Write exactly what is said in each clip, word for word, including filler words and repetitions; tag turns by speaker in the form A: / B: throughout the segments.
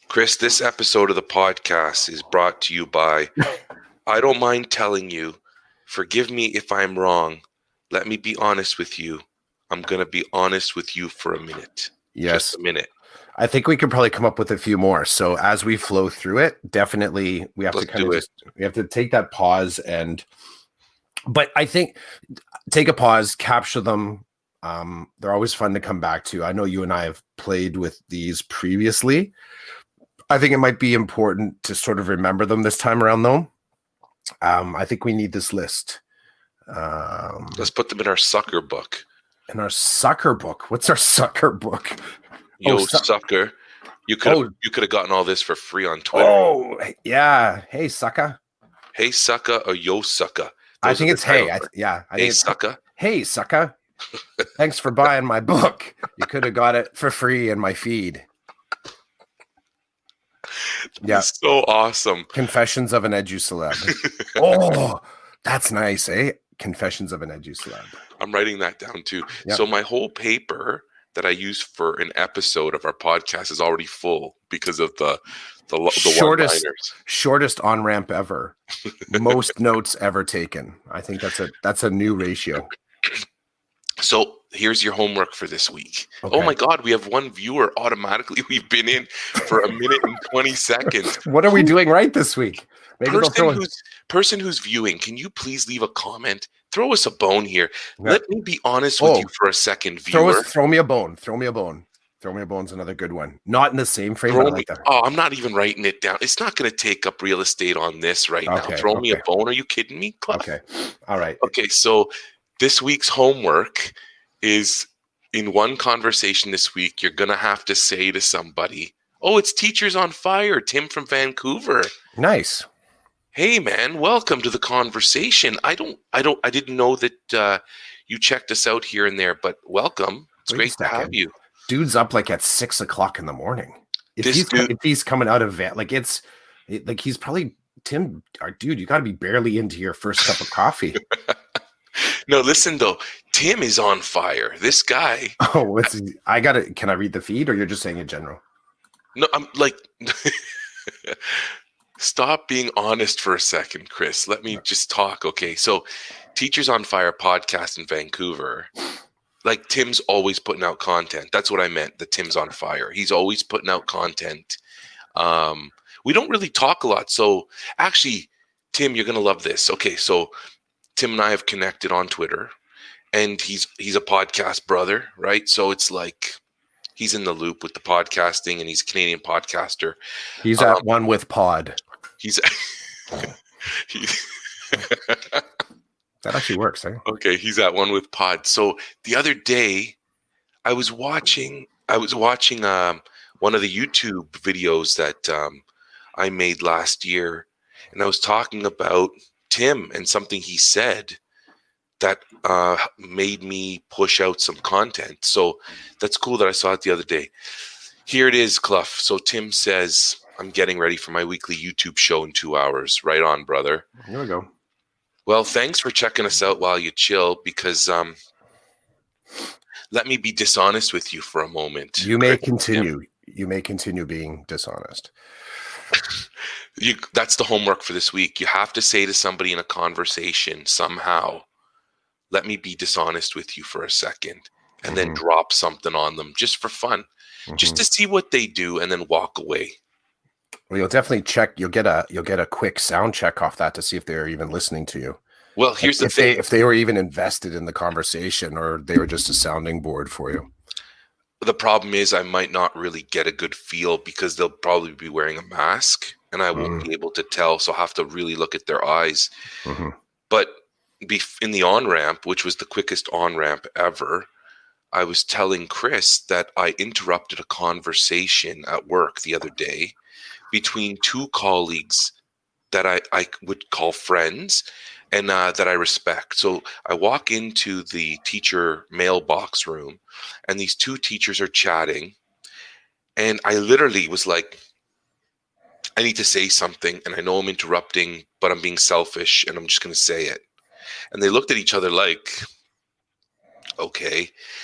A: Chris, this episode of the podcast is brought to you by, I don't mind telling you, forgive me if I'm wrong. Let me be honest with you. I'm going to be honest with you for a minute.
B: Yes.
A: Just a minute.
B: I think we could probably come up with a few more. So as we flow through it, definitely we have
A: Let's
B: to kind
A: do
B: of
A: it.
B: just, we have to take that pause and, but I think take a pause, capture them. Um, they're always fun to come back to. I know you and I have played with these previously. I think it might be important to sort of remember them this time around, though. Um, I think we need this list. Um,
A: Let's put them in our sucker book.
B: in our sucker book. What's our sucker book?
A: Yo,
B: Oh, su-
A: sucker. You could have
B: Oh.
A: you could have gotten all this for free on Twitter.
B: Oh, yeah. Hey, sucker.
A: Hey, sucker, or yo, sucker.
B: I
A: Those
B: think
A: are
B: it's
A: the
B: hey.
A: titles.
B: I th- yeah. I
A: Hey,
B: think it's,
A: sucker.
B: hey, sucker. Thanks for buying my book. You could have got it for free in my feed. Yeah.
A: That's so awesome.
B: Confessions of an Edu Celeb. Oh, that's nice, eh? Confessions of an Edu Celeb.
A: I'm writing that down too.
B: Yep.
A: So my whole paper that I use for an episode of our podcast is already full because of the the, the
B: Shortest-
A: one-liners.
B: Shortest on ramp ever. Most notes ever taken. I think that's a that's a new ratio.
A: So here's your homework for this week.
B: Okay.
A: Oh my God, we have one viewer automatically. We've been in for a minute and twenty seconds.
B: What are we doing right this week? Maybe they'll
A: Person
B: throw in-
A: who's, person who's viewing, can you please leave a comment? Throw us a bone here.
B: Yeah.
A: Let me be honest with
B: Oh,
A: you for a second,
B: throw
A: viewer.
B: us, throw me a bone. Throw me a bone. Throw me a bone's another good one. Not in the same frame.
A: Throw
B: But I
A: me,
B: like that.
A: oh, I'm not even writing it down. It's not going to take up real estate on this right
B: Okay,
A: now. Throw me a
B: okay.
A: bone. Are you kidding me, Cliff?
B: Okay. All right.
A: Okay, so this week's homework is in one conversation this week, you're going to have to say to somebody, oh, it's Teachers on Fire, Tim from Vancouver.
B: Nice.
A: Hey, man, welcome to the conversation. I don't, I don't, I didn't know that uh, you checked us out here and there, but welcome. It's
B: Wait a
A: great to have
B: second.
A: you.
B: Dude's up like at six o'clock in the morning. If
A: This
B: he's
A: dude-
B: if he's coming out of van, like it's it, like he's probably Tim. Our dude, you got to be barely into your first cup of coffee.
A: No, listen though, Tim is on fire. This guy.
B: Oh, what's he- I got to? Can I read the feed, or you're just saying in general?
A: No, I'm like, stop being honest for a second, Chris. Let me just talk. Okay. So, Teachers on Fire podcast in Vancouver, like Tim's always putting out content. That's what I meant. The Tim's on Fire. He's always putting out content. Um, we don't really talk a lot. So, actually, Tim, you're going to love this. Okay. So, Tim and I have connected on Twitter, and he's he's a podcast brother, right? So, it's like, he's in the loop with the podcasting, and he's a Canadian podcaster.
B: He's
A: Um,
B: at one with Pod.
A: He's he,
B: That actually works, eh?
A: okay. He's at one with Pod. So the other day, I was watching. I was watching um, one of the YouTube videos that um, I made last year, and I was talking about Tim and something he said that uh, made me push out some content. So that's cool that I saw it the other day. Here it is, Clough. So Tim says, I'm getting ready for my weekly YouTube show in two hours. Right on, brother.
B: Here we go.
A: Well, thanks for checking us out while you chill, because um, let me be dishonest with you for a moment.
B: You may
A: Chris,
B: continue. You may continue being dishonest.
A: You, that's the homework for this week. You have to say to somebody in a conversation somehow, let me be dishonest with you for a second, and then
B: Mhm.
A: drop something on them just for fun, just
B: Mhm.
A: to see what they do, and then walk away.
B: Well, you'll definitely check. You'll get a you'll get a quick sound check off that to see if they're even listening to you.
A: Well, here's the
B: if
A: thing.
B: they if they were even invested in the conversation, or they were just a sounding board for you.
A: The problem is I might not really get a good feel because they'll probably be wearing a mask, and I won't
B: Mm.
A: be able to tell. So I'll have to really look at their eyes.
B: Mhm.
A: But bef- in the on-ramp, which was the quickest on-ramp ever, I was telling Chris that I interrupted a conversation at work the other day between two colleagues that I, I would call friends and uh, that I respect. So I walk into the teacher mailbox room, and these two teachers are chatting, and I literally was like, I need to say something, and I know I'm interrupting, but I'm being selfish, and I'm just going to say it. And they looked at each other like, okay.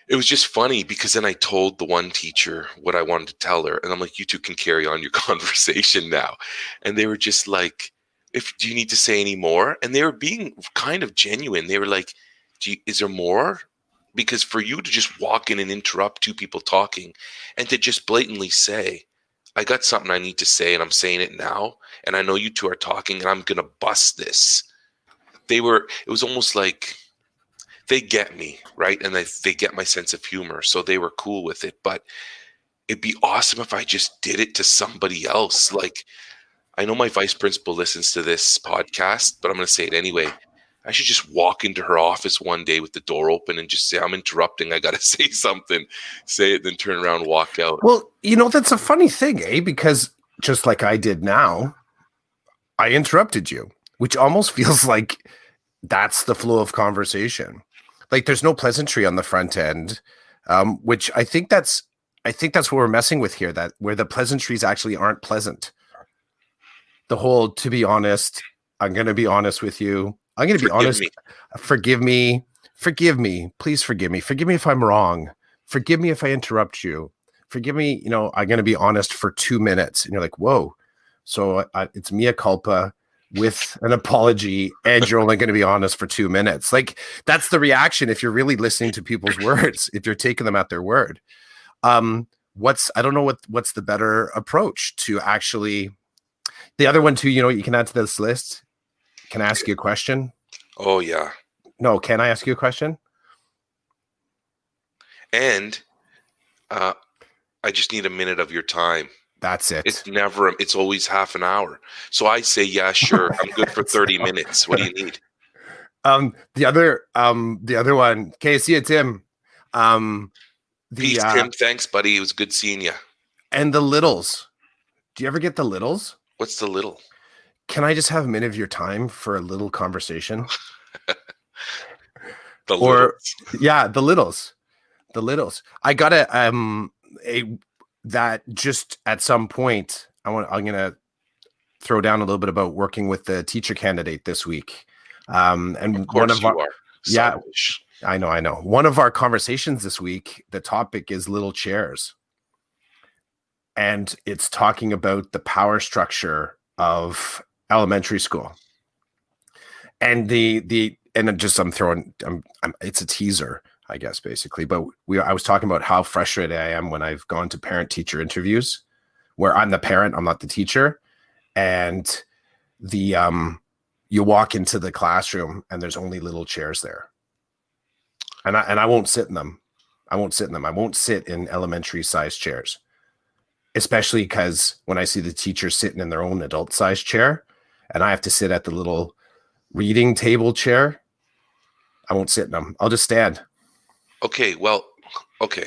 A: it was just funny because then I told the one teacher what I wanted to tell her, and I'm like, you two can carry on your conversation now. And they were just like, if do you need to say any more? And they were being kind of genuine. They were like, do you, is there more? Because for you to just walk in and interrupt two people talking and to just blatantly say, I got something I need to say and I'm saying it now, and I know you two are talking and I'm going to bust this. They were, it was almost like they get me, right? And they, they get my sense of humor. So they were cool with it. But it'd be awesome if I just did it to somebody else. Like, I know my vice principal listens to this podcast, but I'm going to say it anyway. I should just walk into her office one day with the door open and just say, I'm interrupting. I got to say something, say it, then turn around and walk out.
B: Well, you know, that's a funny thing, eh? Because just like I did now, I interrupted you, which almost feels like that's the flow of conversation. Like there's no pleasantry on the front end, um, which I think that's, I think that's what we're messing with here, that where the pleasantries actually aren't pleasant. The whole, to be honest, I'm going to be honest with you. I'm going to be honest. Me. Forgive me. Forgive me. Please forgive me. Forgive me if I'm wrong. Forgive me if I interrupt you. Forgive me. You know, I'm going to be honest for two minutes. And you're like, whoa. So uh, it's mea culpa with an apology. And you're only going to be honest for two minutes. Like that's the reaction. If you're really listening to people's words, if you're taking them at their word, um, what's, I don't know what, what's the better approach to actually, the other one too, you know, you can add to this list. Can I ask you a question?
A: Oh, yeah.
B: No, can I ask you a question?
A: And uh, I just need a minute of your time.
B: That's it.
A: It's never, it's always half an hour. So I say, yeah, sure. I'm good for thirty minutes. What do you need?
B: Um, the other, um, the other one, okay, see you, Tim. Um, the,
A: Peace,
B: uh,
A: Tim. Thanks, buddy. It was good seeing you.
B: And the littles. Do you ever get the littles?
A: What's the little?
B: Can I just have a minute of your time for a little conversation?
A: the
B: or
A: littles.
B: Yeah, the littles, the littles. I got a um a that just at some point I want. I'm gonna throw down a little bit about working with the teacher candidate this week. Um, and
A: of course
B: one of
A: you
B: our
A: are.
B: yeah,
A: Selfish.
B: I know, I know. One of our conversations this week, the topic is little chairs, and it's talking about the power structure of elementary school, and the the and just I'm throwing I'm, I'm it's a teaser, I guess, basically. But we I was talking about how frustrated I am when I've gone to parent teacher interviews where I'm the parent, I'm not the teacher, and the um you walk into the classroom and there's only little chairs there, and I and I won't sit in them. I won't sit in them. I won't sit in elementary sized chairs, especially because when I see the teachers sitting in their own adult sized chair. And I have to sit at the little reading table chair, I won't sit in them. I'll just stand.
A: Okay, well, okay.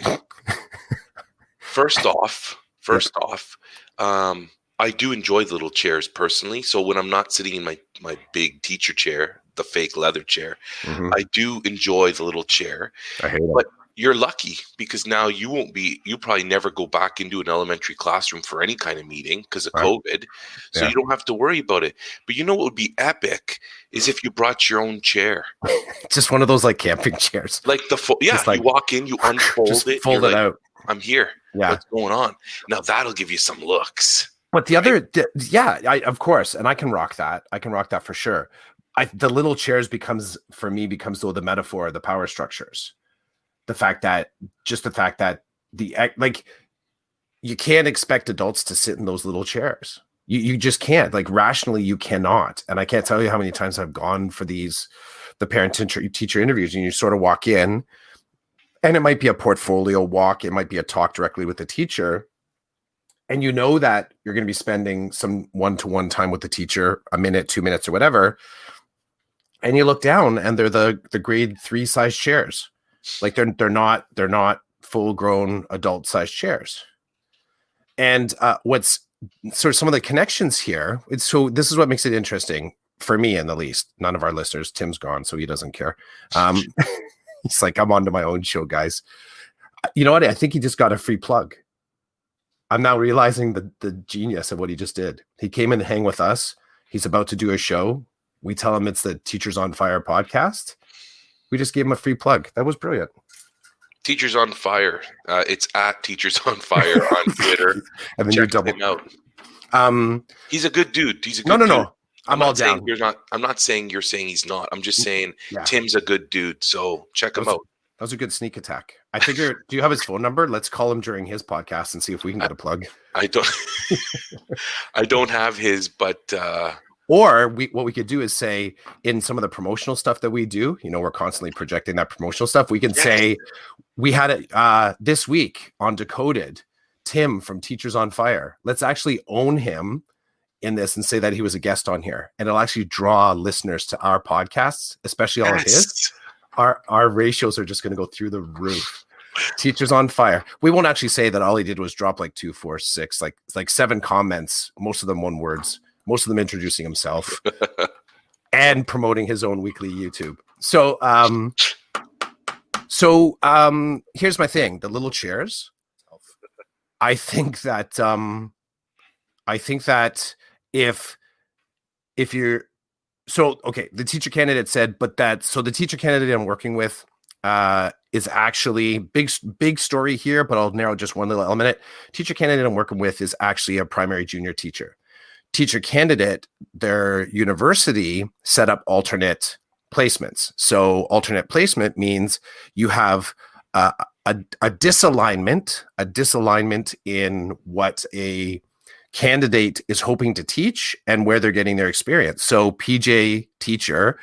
A: First off, first yep. off, um, I do enjoy the little chairs personally. So when I'm not sitting in my, my big teacher chair, the fake leather chair, mm-hmm. I do enjoy the little chair.
B: I hate
A: but
B: it.
A: You're lucky because now you won't be, you probably never go back into an elementary classroom for any kind of meeting because of right. COVID. So yeah. you don't have to worry about it. But you know what would be epic is if you brought your own chair.
B: Just one of those like camping chairs.
A: Like the, fo- yeah, like, you walk in, you unfold
B: just
A: it.
B: Fold it
A: like,
B: out.
A: I'm here.
B: Yeah.
A: What's going on? Now that'll give you some looks.
B: But the other, right? yeah, I, of course. And I can rock that. I can rock that for sure. I, the little chairs becomes, for me, becomes though the metaphor of the power structures. The fact that just the fact that the like you can't expect adults to sit in those little chairs. You you just can't. Like rationally, you cannot. And I can't tell you how many times I've gone for these the parent teacher teacher interviews, and you sort of walk in, and it might be a portfolio walk, it might be a talk directly with the teacher, and you know that you're going to be spending some one-to-one time with the teacher, a minute, two minutes, or whatever. And you look down, and they're the the grade three size chairs. Like they're they're not they're not full grown adult sized chairs. And uh, what's sort of some of the connections here. It's so this is what makes it interesting for me, in the least. None of our listeners. Tim's gone, so he doesn't care. Um, he's like, I'm on to my own show, guys. You know what? I think he just got a free plug. I'm now realizing the the genius of what he just did. He came in to hang with us. He's about to do a show. We tell him it's the Teachers on Fire podcast. We just gave him a free plug. That was brilliant.
A: Teachers on Fire. Uh, it's at Teachers on Fire on Twitter.
B: And then
A: Check
B: you double
A: him out.
B: Um,
A: he's a good dude. He's a good
B: no, no,
A: dude.
B: no. I'm,
A: I'm
B: all down.
A: You're not. I'm not saying you're saying he's not. I'm just saying
B: yeah.
A: Tim's a good dude. So check him
B: that was,
A: out.
B: That was a good sneak attack. I figure. Do you have his phone number? Let's call him during his podcast and see if we can get a plug.
A: I don't. I don't have his, but. Uh,
B: Or we, what we could do is say in some of the promotional stuff that we do, you know, we're constantly projecting that promotional stuff. We can yes. say we had it uh, this week on Decoded, Tim from Teachers on Fire. Let's actually own him in this and say that he was a guest on here, and it'll actually draw listeners to our podcasts, especially all yes. of his. Our our ratios are just going to go through the roof. Teachers on Fire. We won't actually say that all he did was drop like two, four, six, like like seven comments, most of them one words. Most of them introducing himself and promoting his own weekly YouTube. So, um, so um, here's my thing: the little chairs. I think that um, I think that if if you're so okay, the teacher candidate said, but that so the teacher candidate I'm working with uh, is actually big big story here, but I'll narrow just one little element. Teacher candidate I'm working with is actually a primary junior teacher. Teacher candidate, their university set up alternate placements. So alternate placement means you have uh, a, a disalignment, a disalignment in what a candidate is hoping to teach and where they're getting their experience. So P J teacher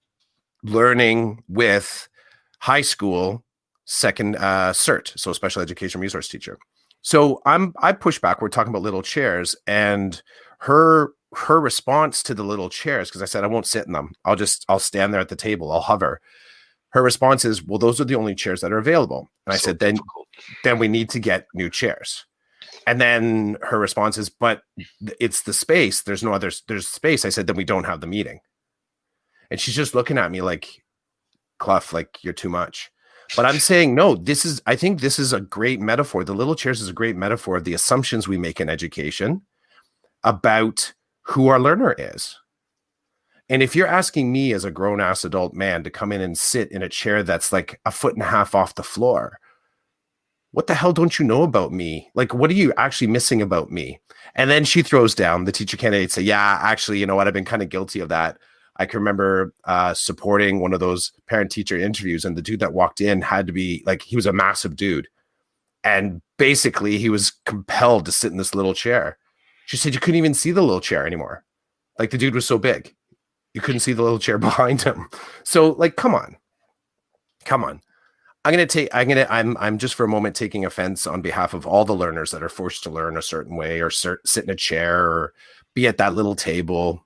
B: learning with high school second uh, cert, so special education resource teacher. So I'm I push back. We're talking about little chairs, and her her response to the little chairs, because I said I won't sit in them. I'll just I'll stand there at the table. I'll hover. Her response is, well, those are the only chairs that are available. And I so said, then difficult. then we need to get new chairs. And then her response is, but it's the space. There's no other there's space. I said, then we don't have the meeting. And she's just looking at me like, Clough, like you're too much. But I'm saying, no, this is, I think this is a great metaphor. The little chairs is a great metaphor of the assumptions we make in education about who our learner is. And if you're asking me as a grown ass adult man to come in and sit in a chair that's like a foot and a half off the floor, what the hell don't you know about me? Like, what are you actually missing about me? And then she throws down, the teacher candidate say, yeah, actually, you know what? I've been kind of guilty of that. I can remember uh, supporting one of those parent-teacher interviews, and the dude that walked in had to be like, he was a massive dude. And basically he was compelled to sit in this little chair. She said you couldn't even see the little chair anymore. Like the dude was so big. You couldn't see the little chair behind him. So like, come on, come on. I'm going to take, I'm going to, I'm, I'm just for a moment taking offense on behalf of all the learners that are forced to learn a certain way or cert, sit in a chair or be at that little table.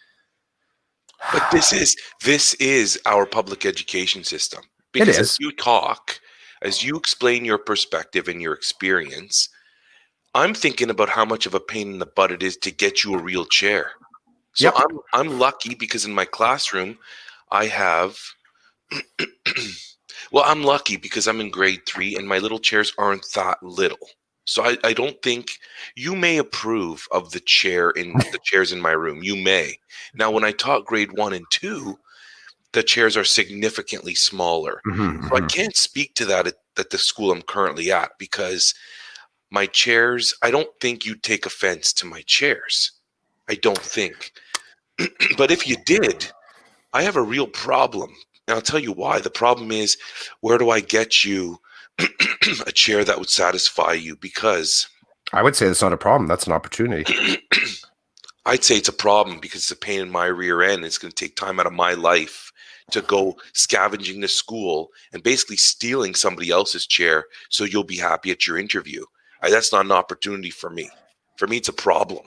A: But this is this is our public education system. Because
B: it is.
A: As you talk, as you explain your perspective and your experience, I'm thinking about how much of a pain in the butt it is to get you a real chair. So
B: yep.
A: I'm I'm lucky because in my classroom I have well, I'm lucky because I'm in grade three and my little chairs aren't that little. So I, I don't think you may approve of the chair in the chairs in my room. You may. Now, when I taught grade one and two, the chairs are significantly smaller.
B: Mm-hmm,
A: so mm-hmm. I can't speak to that at, at the school I'm currently at because my chairs, I don't think you'd take offense to my chairs. I don't think. But if you did, I have a real problem. And I'll tell you why. The problem is, where do I get you a chair that would satisfy you? Because
B: I would say it's not a problem. That's an opportunity.
A: I'd say it's a problem because it's a pain in my rear end. It's going to take time out of my life to go scavenging the school and basically stealing somebody else's chair so you'll be happy at your interview. I, that's not an opportunity for me. For me, it's a problem.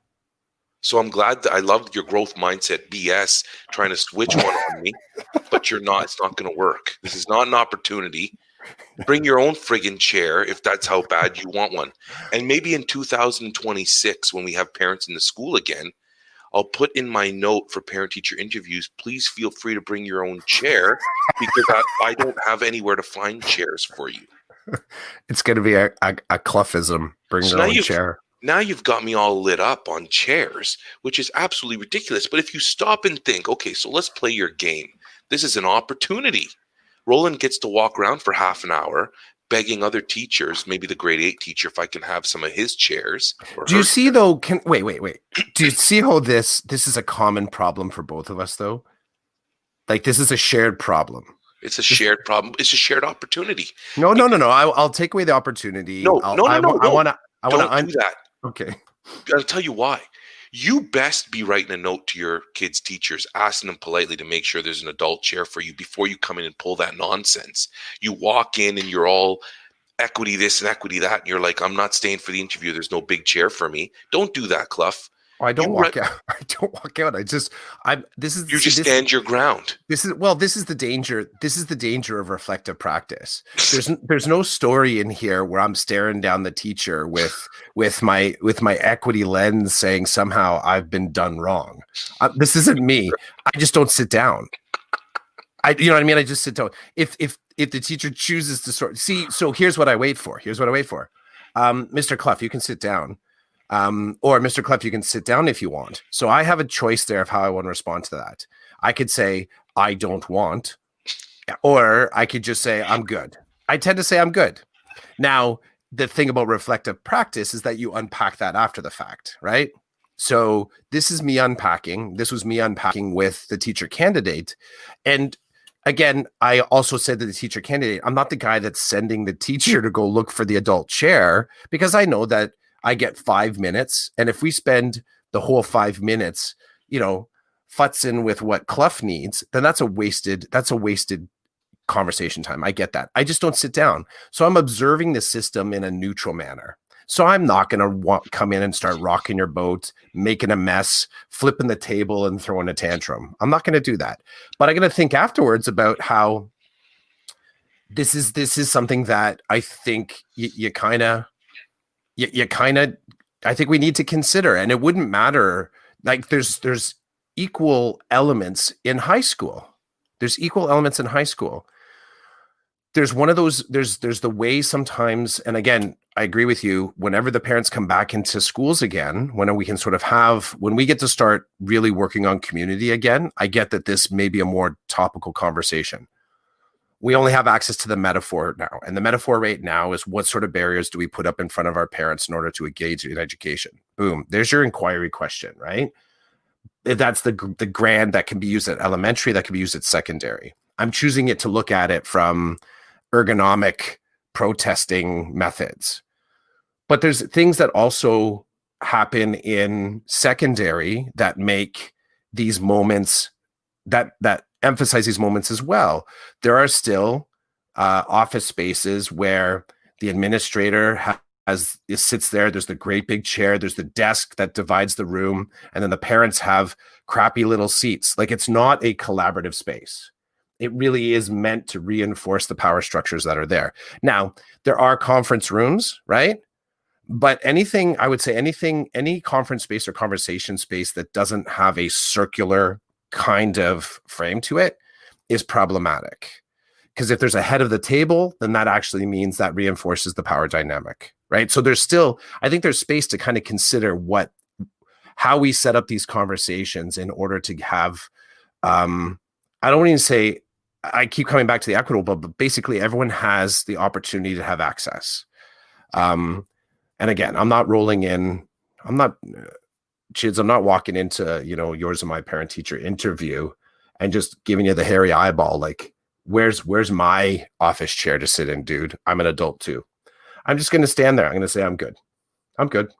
A: So I'm glad that I loved your growth mindset B S trying to switch one on me, but you're not. It's not going to work. This is not an opportunity. Bring your own friggin' chair if that's how bad you want one. And maybe in two thousand twenty-six, when we have parents in the school again, I'll put in my note for parent-teacher interviews, please feel free to bring your own chair because I, I don't have anywhere to find chairs for you.
B: It's going to be a, a, a Cloughism. Bring so your own chair.
A: Now you've got me all lit up on chairs, which is absolutely ridiculous. But if you stop and think, okay, so let's play your game. This is an opportunity. Roland gets to walk around for half an hour begging other teachers, maybe the grade eight teacher, if I can have some of his chairs.
B: Do you see though? Can wait, wait, wait. Do you see how this this is a common problem for both of us though? Like this is a shared problem.
A: It's a shared problem. It's a shared opportunity.
B: No, no, no, no. I, I'll take away the opportunity.
A: No,
B: I'll,
A: no, no,
B: I,
A: no,
B: I,
A: no.
B: I want to. I want to
A: un- do that.
B: Okay.
A: I'll tell you why. You best be writing a note to your kids' teachers, asking them politely to make sure there's an adult chair for you before you come in and pull that nonsense. You walk in and you're all equity this and equity that, and you're like, I'm not staying for the interview. There's no big chair for me. Don't do that, Clough.
B: Oh, I don't
A: you
B: walk
A: re-
B: out. I don't walk out. I just, I'm, this is,
A: you
B: see,
A: just
B: this,
A: stand your ground.
B: This is, well, this is the danger. This is the danger of reflective practice. There's, there's no story in here where I'm staring down the teacher with, with my, with my equity lens saying somehow I've been done wrong. Uh, this isn't me. I just don't sit down. I, you know what I mean? I just sit down. If, if, if the teacher chooses to sort see, so here's what I wait for. Here's what I wait for. Um, Mister Clough, you can sit down. Um, or Mister Clough, you can sit down if you want. So I have a choice there of how I want to respond to that. I could say, I don't want, or I could just say, I'm good. I tend to say I'm good. Now, the thing about reflective practice is that you unpack that after the fact, right? So this is me unpacking. This was me unpacking with the teacher candidate. And again, I also said to the teacher candidate, I'm not the guy that's sending the teacher to go look for the adult chair, because I know that I get five minutes. And if we spend the whole five minutes, you know, futzing with what Clough needs, then that's a wasted, that's a wasted conversation time. I get that. I just don't sit down. So I'm observing the system in a neutral manner. So I'm not going to wa- come in and start rocking your boat, making a mess, flipping the table and throwing a tantrum. I'm not going to do that. But I'm going to think afterwards about how this is, this is something that I think you, you kind of, You, you kind of, I think we need to consider, and it wouldn't matter. Like there's, there's equal elements in high school. There's equal elements in high school. There's one of those, there's, there's the way sometimes, and again, I agree with you, whenever the parents come back into schools again, when we can sort of have, when we get to start really working on community again, I get that this may be a more topical conversation. We only have access to the metaphor now. And the metaphor right now is, what sort of barriers do we put up in front of our parents in order to engage in education? Boom. There's your inquiry question, right? That's the, the grand that can be used at elementary, that can be used at secondary. I'm choosing it to look at it from ergonomic protesting methods. But there's things that also happen in secondary that make these moments, that, that, emphasize these moments as well. There are still uh, office spaces where the administrator ha- has sits there. There's the great big chair. There's the desk that divides the room, and then the parents have crappy little seats. Like, it's not a collaborative space. It really is meant to reinforce the power structures that are there. Now, there are conference rooms, right? But anything, I would say anything, any conference space or conversation space that doesn't have a circular kind of frame to it is problematic, because if there's a head of the table, then that actually means that reinforces the power dynamic, right? So there's still, I think there's space to kind of consider what, how we set up these conversations in order to have, um, I don't even say, I keep coming back to the equitable, but basically everyone has the opportunity to have access. Um, and again, I'm not rolling in, I'm not, Chids, I'm not walking into, you know, yours and my parent teacher interview and just giving you the hairy eyeball. Like, where's, where's my office chair to sit in, dude? I'm an adult too. I'm just going to stand there. I'm going to say, I'm good. I'm good.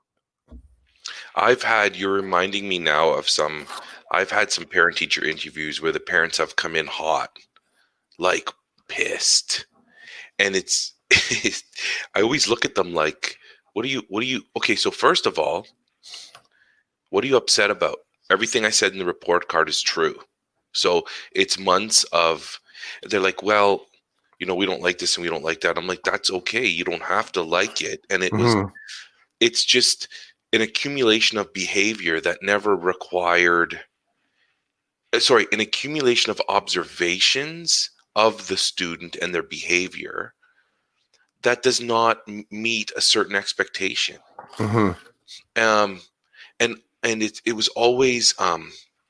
A: I've had, you're reminding me now of some, I've had some parent teacher interviews where the parents have come in hot, like pissed. And it's, I always look at them like, what do you, what do you, okay. So first of all, what are you upset about? Everything I said in the report card is true. So it's months of, they're like, well, you know, we don't like this and we don't like that. I'm like, that's okay. You don't have to like it. And it mm-hmm. was, it's just an accumulation of behavior that never required, sorry, an accumulation of observations of the student and their behavior that does not meet a certain expectation. Mm-hmm. Um, and, And it it was always um,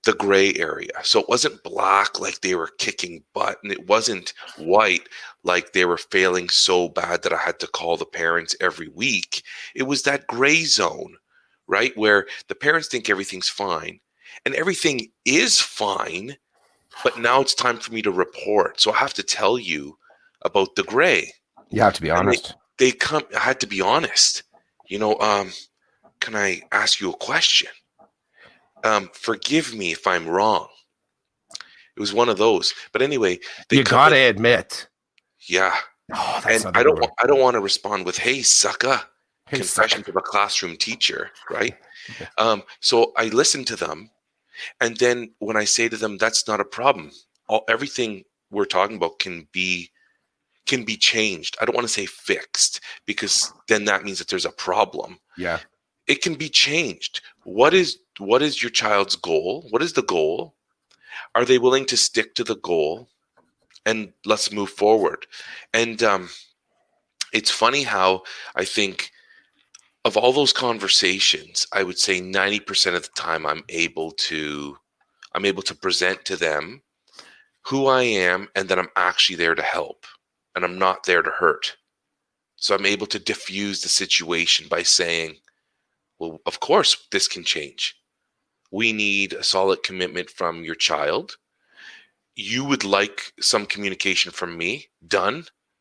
A: the gray area. So it wasn't black like they were kicking butt, and it wasn't white like they were failing so bad that I had to call the parents every week. It was that gray zone, right? Where the parents think everything's fine and everything is fine, but now it's time for me to report. So I have to tell you about the gray.
B: You have to be honest.
A: They, they come, I had to be honest. You know, um, can I ask you a question? Um, forgive me if I'm wrong. It was one of those. But anyway,
B: you gotta in, admit.
A: Yeah.
B: Oh, that's
A: and I don't word. I don't want to respond with, hey, sucker.
B: Hey,
A: confession
B: sucker.
A: to a classroom teacher, right? um, so I listen to them. And then when I say to them, that's not a problem. All everything we're talking about can be can be changed. I don't want to say fixed, because then that means that there's a problem.
B: Yeah.
A: It can be changed. What is what is your child's goal? What is the goal? Are they willing to stick to the goal? And let's move forward. And um, it's funny how I think of all those conversations, I would say ninety percent of the time I'm able to I'm able to present to them who I am and that I'm actually there to help and I'm not there to hurt. So I'm able to diffuse the situation by saying, well, of course, this can change. We need a solid commitment from your child. You would like some communication from me done.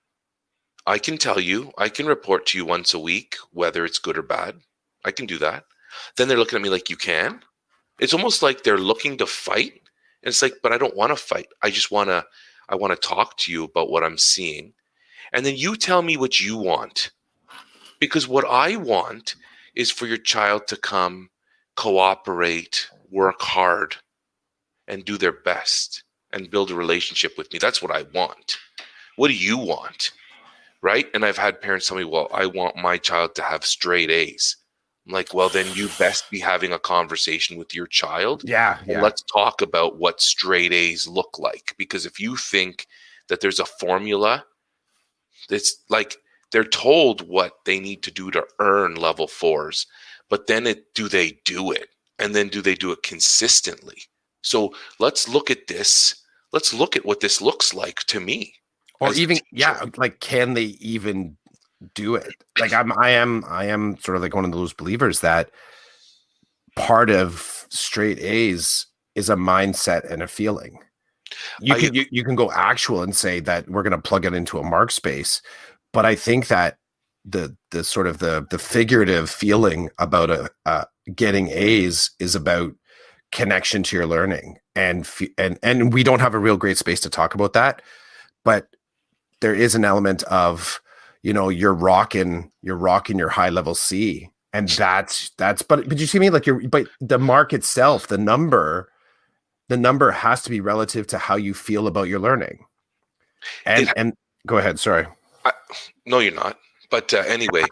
A: I can tell you, I can report to you once a week, whether it's good or bad. I can do that. Then they're looking at me like, you can? It's almost like they're looking to fight. And it's like, but I don't want to fight. I just want to, I want to talk to you about what I'm seeing. And then you tell me what you want. Because what I want is for your child to come, cooperate, work hard, and do their best and build a relationship with me. That's what I want. What do you want? Right? And I've had parents tell me, well, I want my child to have straight A's. I'm like, well, then you best be having a conversation with your child.
B: Yeah.
A: And
B: yeah.
A: let's talk about what straight A's look like. Because if you think that there's a formula, it's like they're told what they need to do to earn level fours, but then it, do they do it? And then do they do it consistently? So let's look at this. Let's look at what this looks like to me.
B: Or even, yeah, like, can they even do it? Like, I'm, I am, I am sort of like one of those believers that part of straight A's is a mindset and a feeling. You I, can, you, you can go actual and say that we're going to plug it into a mark space, but I think that the, the sort of the, the figurative feeling about a, uh, getting A's is about connection to your learning, and, and, and we don't have a real great space to talk about that, but there is an element of, you know, you're rocking, you're rocking your high level C, and that's, that's, but, but you see me like you're, but the mark itself, the number, the number has to be relative to how you feel about your learning. And, it, and go ahead. Sorry.
A: I, no, you're not. But uh, anyway,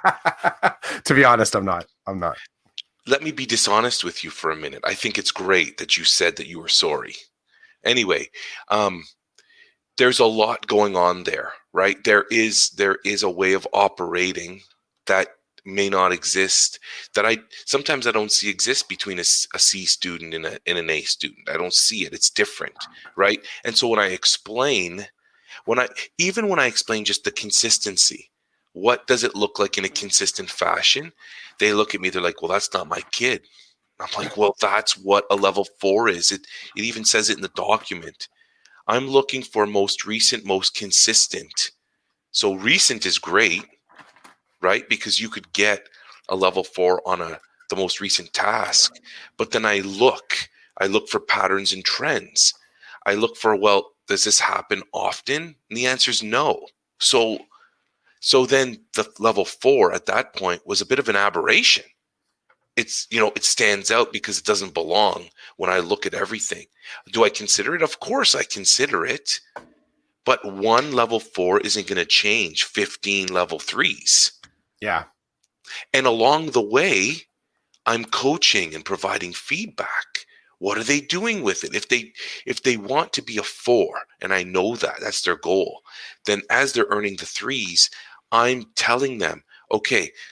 B: to be honest, I'm not, I'm not.
A: Let me be dishonest with you for a minute. I think it's great that you said that you were sorry. Anyway, um, there's a lot going on there, right? There is there is a way of operating that may not exist, that I sometimes I don't see exist between a, a C student and, a, and an A student. I don't see it. It's different, right? And so when I explain, when I even when I explain just the consistency, what does it look like in a consistent fashion? They look at me, they're like, well, that's not my kid. I'm like, well, that's what a level four is. It it even says it in the document. I'm looking for most recent, most consistent. So recent is great, right? Because you could get a level four on a the most recent task. But then I look, I look for patterns and trends. I look for, well, does this happen often? And the answer is no. So, so then the level four at that point was a bit of an aberration. It's, you know, it stands out because it doesn't belong when I look at everything. Do I consider it? Of course I consider it. But one level four isn't going to change fifteen level threes.
B: Yeah.
A: And along the way, I'm coaching and providing feedback. What are they doing with it? If they if they want to be a four, and I know that, that's their goal, then as they're earning the threes, I'm telling them, okay,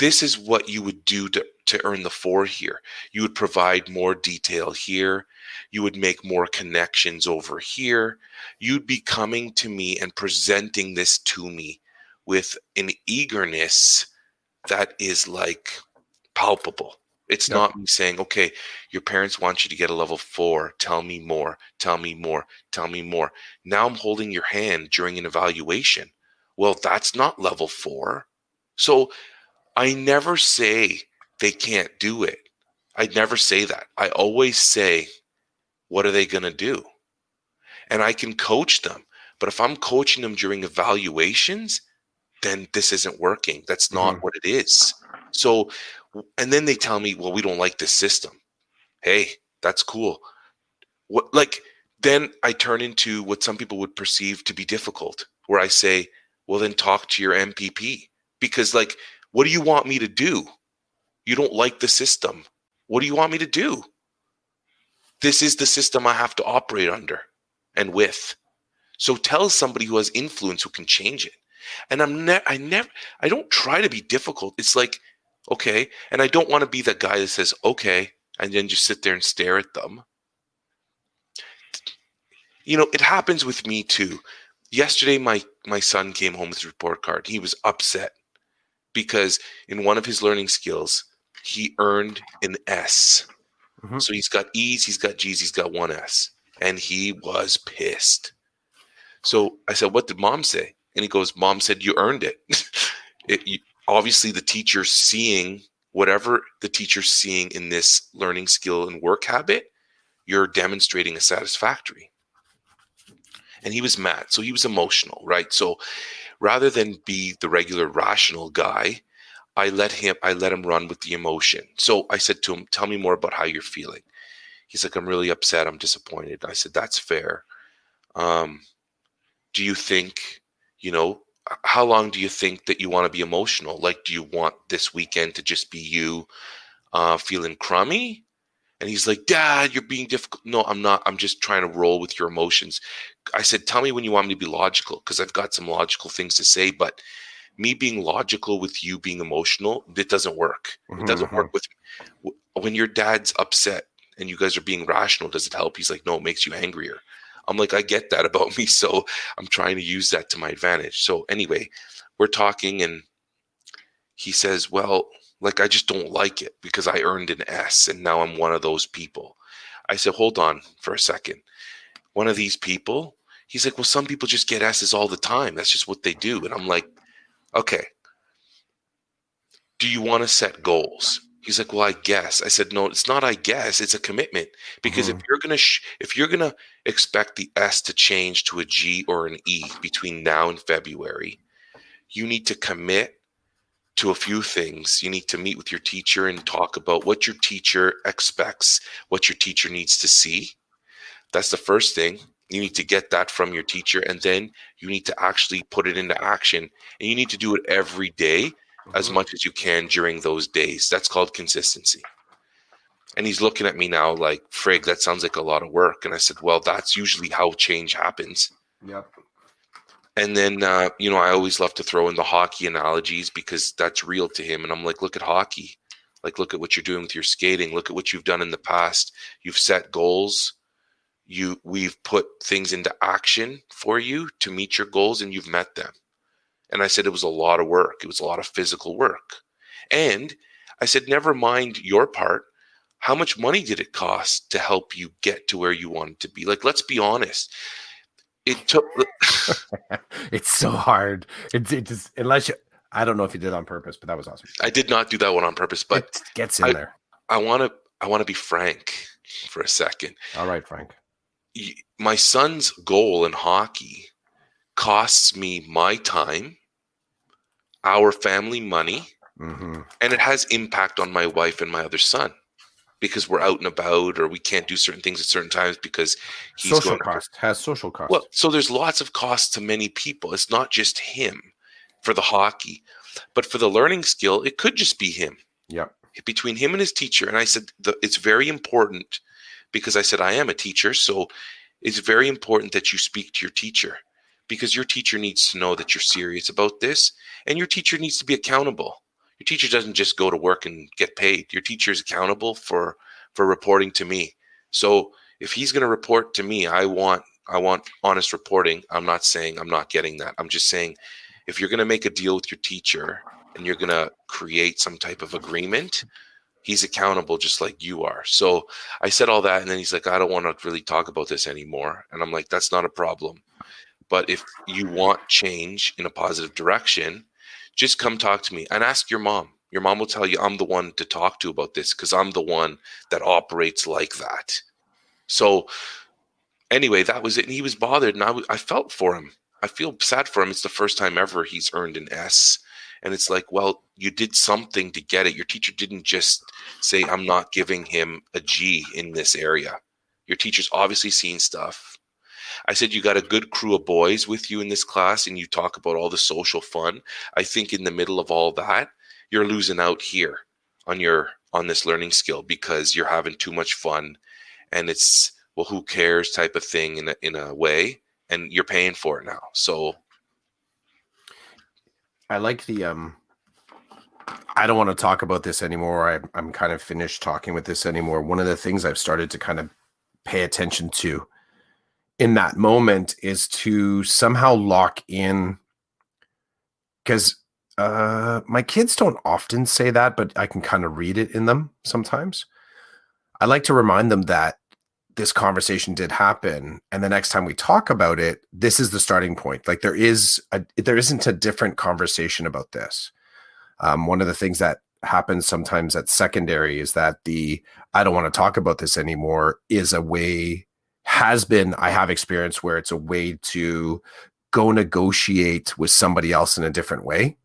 A: this is what you would do to, to earn the four here. You would provide more detail here. You would make more connections over here. You'd be coming to me and presenting this to me with an eagerness that is like palpable. It's yep. not me saying, okay, your parents want you to get a level four. Tell me more, tell me more, tell me more. Now I'm holding your hand during an evaluation. Well, that's not level four. So I never say they can't do it. I never say that. I always say, what are they going to do? And I can coach them. But if I'm coaching them during evaluations, then this isn't working. That's not mm-hmm. what it is. So, and then they tell me, well, we don't like this system. Hey, that's cool. What, like, then I turn into what some people would perceive to be difficult, where I say, well, then talk to your M P P. Because, like, what do you want me to do? You don't like the system. What do you want me to do? This is the system I have to operate under and with. So tell somebody who has influence who can change it. And I'm ne- I never, I don't try to be difficult. It's like, okay. And I don't want to be that guy that says, okay, and then just sit there and stare at them. You know, it happens with me too. Yesterday, my, my son came home with his report card. He was upset because in one of his learning skills, he earned an S. Mm-hmm. So he's got E's, he's got G's, he's got one S. And he was pissed. So I said, what did mom say? And he goes, mom said you earned it. it you, obviously, the teacher's seeing whatever the teacher's seeing in this learning skill and work habit, you're demonstrating as satisfactory. And he was mad. So he was emotional, right? So rather than be the regular rational guy, I let him, I let him run with the emotion. So I said to him, tell me more about how you're feeling. He's like, I'm really upset. I'm disappointed. I said, that's fair. Um, do you think, you know, how long do you think that you want to be emotional? Like, do you want this weekend to just be you uh, feeling crummy? And he's like, Dad, you're being difficult. No, I'm not. I'm just trying to roll with your emotions. I said, tell me when you want me to be logical, because I've got some logical things to say, but me being logical with you being emotional, it doesn't work. It doesn't mm-hmm. work with me. When your dad's upset and you guys are being rational, does it help? He's like, no, it makes you angrier. I'm like, I get that about me, so I'm trying to use that to my advantage. So anyway, we're talking and he says, well, like, I just don't like it because I earned an S and now I'm one of those people. I said, hold on for a second. One of these people? He's like, well, some people just get S's all the time. That's just what they do. And I'm like, okay, do you want to set goals? He's like, well, I guess. I said, no, it's not I guess. It's a commitment. Because mm-hmm. if you're gonna sh- if you're gonna expect the S to change to a G or an E between now and February, you need to commit to a few things. You need to meet with your teacher and talk about what your teacher expects, what your teacher needs to see. That's the first thing. You need to get that from your teacher, and then you need to actually put it into action. And you need to do it every day mm-hmm. as much as you can during those days. That's called consistency. And he's looking at me now like, frig, that sounds like a lot of work. And I said, well, that's usually how change happens.
B: Yep.
A: And then, uh, you know, I always love to throw in the hockey analogies because that's real to him. And I'm like, look at hockey. Like, look at what you're doing with your skating. Look at what you've done in the past. You've set goals. You, we've put things into action for you to meet your goals, and you've met them. And I said, it was a lot of work. It was a lot of physical work. And I said, never mind your part. How much money did it cost to help you get to where you wanted to be? Like, let's be honest. It took.
B: It's so hard. It, it just, unless you, I don't know if you did it on purpose, but that was awesome.
A: I did not do that one on purpose, but
B: it gets in
A: I,
B: there.
A: I want to, I want to be frank for a second.
B: All right, Frank.
A: My son's goal in hockey costs me my time, our family money, mm-hmm. and it has impact on my wife and my other son because we're out and about, or we can't do certain things at certain times because he's
B: social
A: going
B: cost has social cost.
A: Well, so there's lots of costs to many people. It's not just him for the hockey, but for the learning skill, it could just be him.
B: Yep.
A: Between him and his teacher. And I said, the, it's very important because I said, I am a teacher. So it's very important that you speak to your teacher because your teacher needs to know that you're serious about this, and your teacher needs to be accountable. Your teacher doesn't just go to work and get paid. Your teacher is accountable for for reporting to me. So if he's going to report to me, I want I want honest reporting. I'm not saying I'm not getting that. I'm just saying if you're going to make a deal with your teacher and you're going to create some type of agreement, he's accountable just like you are. So I said all that, and then he's like, I don't want to really talk about this anymore. And I'm like, that's not a problem. But if you want change in a positive direction, just come talk to me and ask your mom. Your mom will tell you I'm the one to talk to about this because I'm the one that operates like that. So anyway, that was it. And he was bothered, and I, w- I felt for him. I feel sad for him. It's the first time ever he's earned an S. And it's like, well, you did something to get it. Your teacher didn't just say, I'm not giving him a G in this area. Your teacher's obviously seen stuff. I said, you got a good crew of boys with you in this class, and you talk about all the social fun. I think in the middle of all that, you're losing out here on your on this learning skill because you're having too much fun, and it's, well, who cares type of thing in a, in a way, and you're paying for it now. So
B: I like the, um, I don't want to talk about this anymore. I, I'm kind of finished talking with this anymore. One of the things I've started to kind of pay attention to in that moment is to somehow lock in, because uh, my kids don't often say that, but I can kind of read it in them sometimes. I like to remind them that this conversation did happen, and the next time we talk about it, this is the starting point. Like there is a, there isn't a different conversation about this. Um, one of the things that happens sometimes at secondary is that the I don't want to talk about this anymore is a way, has been, I have experience where it's a way to go negotiate with somebody else in a different way,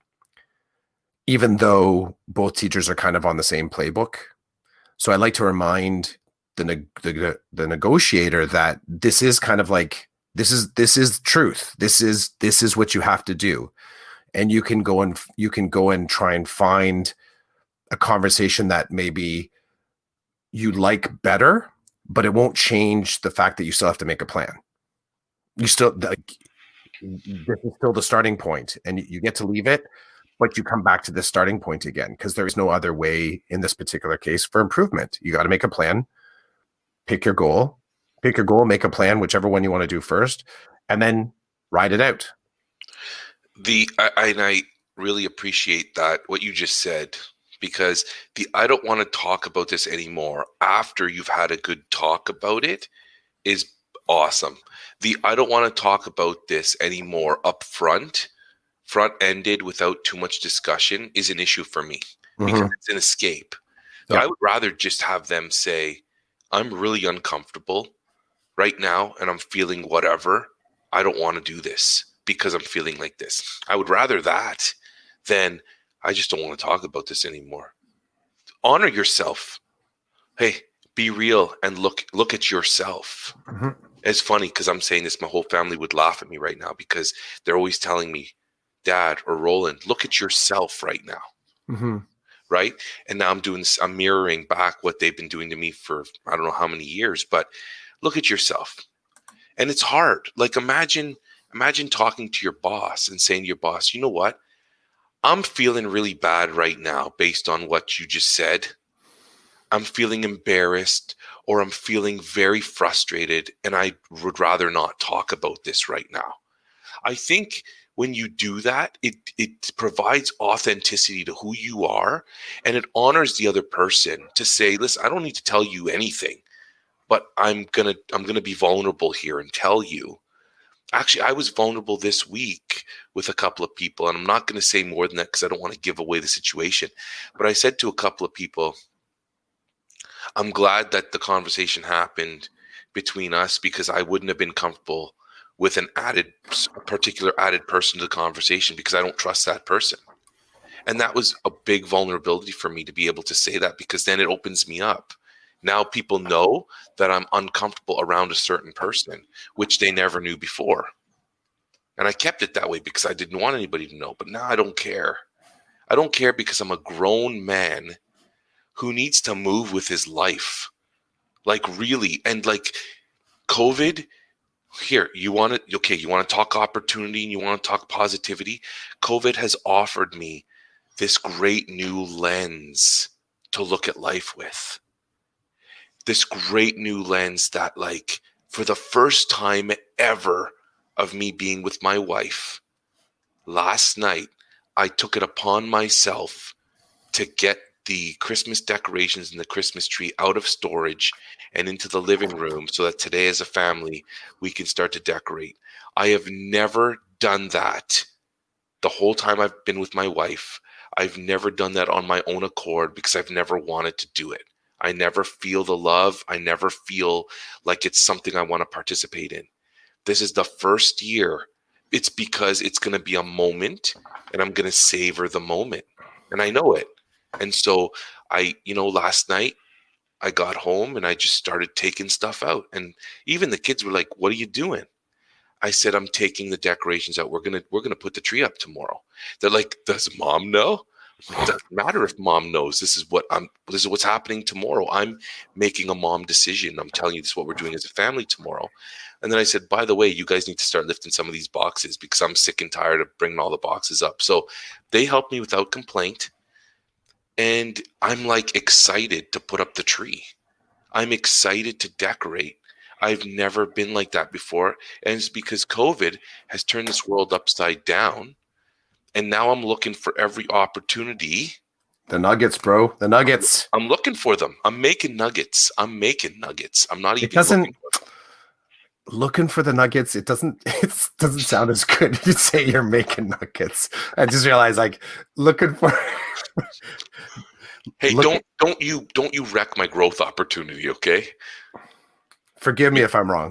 B: even though both teachers are kind of on the same playbook. So I like to remind the, the the negotiator that this is kind of like, this is this is truth. This is this is what you have to do. And you can go and you can go and try and find a conversation that maybe you like better, but it won't change the fact that you still have to make a plan. You still, like, this is still the starting point, and you get to leave it, but you come back to the starting point again because there is no other way in this particular case for improvement. You got to make a plan, pick your goal, pick your goal, make a plan, whichever one you want to do first, and then ride it out.
A: The I, I and I really appreciate that what you just said, because the I don't want to talk about this anymore after you've had a good talk about it is awesome. The I don't want to talk about this anymore up front, front ended without too much discussion is an issue for me because mm-hmm. it's an escape. Yeah. I would rather just have them say, I'm really uncomfortable right now and I'm feeling whatever. I don't want to do this because I'm feeling like this. I would rather that than I just don't want to talk about this anymore. Honor yourself. Hey, be real and look look at yourself. Mm-hmm. It's funny because I'm saying this, my whole family would laugh at me right now because they're always telling me, Dad or Roland, look at yourself right now. Mm-hmm. Right? And now I'm doing this, I'm mirroring back what they've been doing to me for I don't know how many years, but look at yourself. And it's hard. Like imagine, imagine talking to your boss and saying to your boss, you know what? I'm feeling really bad right now based on what you just said. I'm feeling embarrassed or I'm feeling very frustrated and I would rather not talk about this right now. I think when you do that, it it provides authenticity to who you are and it honors the other person to say, listen, I don't need to tell you anything, but I'm gonna I'm gonna be vulnerable here and tell you. Actually, I was vulnerable this week with a couple of people, and I'm not going to say more than that because I don't want to give away the situation. But I said to a couple of people, I'm glad that the conversation happened between us because I wouldn't have been comfortable with an added, a particular added person to the conversation because I don't trust that person. And that was a big vulnerability for me to be able to say that because then it opens me up. Now people know that I'm uncomfortable around a certain person, which they never knew before. And I kept it that way because I didn't want anybody to know. But now I don't care. I don't care because I'm a grown man who needs to move with his life. Like really. And like COVID, here, you want to, okay, you want to talk opportunity and you want to talk positivity. COVID has offered me this great new lens to look at life with. This great new lens that, like, for the first time ever of me being with my wife, last night, I took it upon myself to get the Christmas decorations and the Christmas tree out of storage and into the living room so that today as a family, we can start to decorate. I have never done that the whole time I've been with my wife. I've never done that on my own accord because I've never wanted to do it. I never feel the love. I never feel like it's something I want to participate in. This is the first year. It's because it's going to be a moment and I'm going to savor the moment. And I know it. And so I, you know, last night I got home and I just started taking stuff out. And even the kids were like, "What are you doing?" I said, "I'm taking the decorations out. We're going to, we're going to put the tree up tomorrow." They're like, "Does mom know?" It doesn't matter if mom knows. This is what I'm, this is what's happening tomorrow. I'm making a mom decision. I'm telling you this is what we're doing as a family tomorrow. And then I said, "By the way, you guys need to start lifting some of these boxes because I'm sick and tired of bringing all the boxes up." So they helped me without complaint. And I'm like excited to put up the tree. I'm excited to decorate. I've never been like that before. And it's because COVID has turned this world upside down. And now I'm looking for every opportunity.
B: The nuggets, bro. The nuggets.
A: I'm, I'm looking for them. I'm making nuggets. I'm making nuggets. I'm not even
B: it doesn't,
A: looking for them.
B: Looking for the nuggets. It doesn't, it doesn't sound as good to say you're making nuggets. I just realized, like, looking for.
A: Hey,
B: Look,
A: don't don't you don't you wreck my growth opportunity, okay?
B: Forgive me if I'm wrong.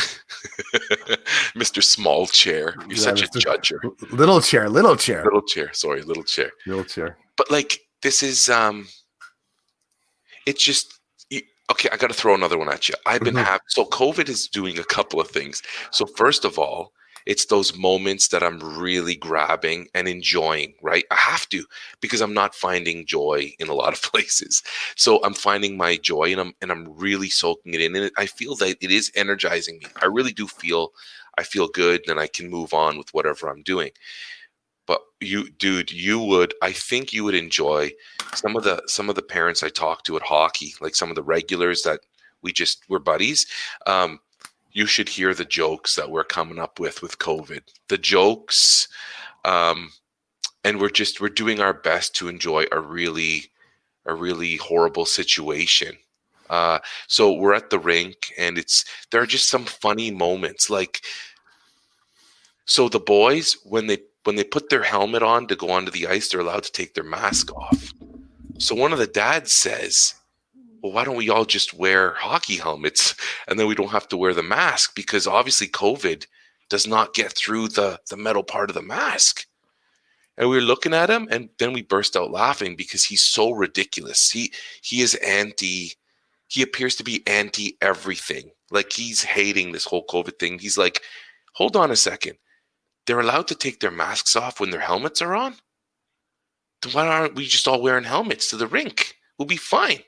A: Mister Small Chair. You're
B: Yeah,
A: such
B: Mister
A: a judger.
B: Little chair, little chair.
A: Little chair, sorry, little chair.
B: Little chair.
A: But like this is um it's just okay, I gotta throw another one at you. I've been
B: Mhm.
A: having so COVID is doing a couple of things. So first of all, it's those moments that I'm really grabbing and enjoying, right? I have to because I'm not finding joy in a lot of places. So I'm finding my joy and I'm and I'm really soaking it in. And I feel that it is energizing me. I really do feel I feel good and I can move on with whatever I'm doing. But you, dude, you would, I think you would enjoy some of the some of the parents I talked to at hockey, like some of the regulars that we just were buddies. Um, you should hear the jokes that we're coming up with with COVID. The jokes, um, and we're just we're doing our best to enjoy a really a really horrible situation. Uh, so we're at the rink, and it's there are just some funny moments. Like, so the boys when they when they put their helmet on to go onto the ice, they're allowed to take their mask off. So one of the dads says, "Well, why don't we all just wear hockey helmets and then we don't have to wear the mask because obviously COVID does not get through the, the metal part of the mask." And we were looking at him and then we burst out laughing because he's so ridiculous. He he is anti, he appears to be anti everything. Like he's hating this whole COVID thing. He's like, hold on a second. They're allowed to take their masks off when their helmets are on? Then why aren't we just all wearing helmets to the rink? We'll be fine.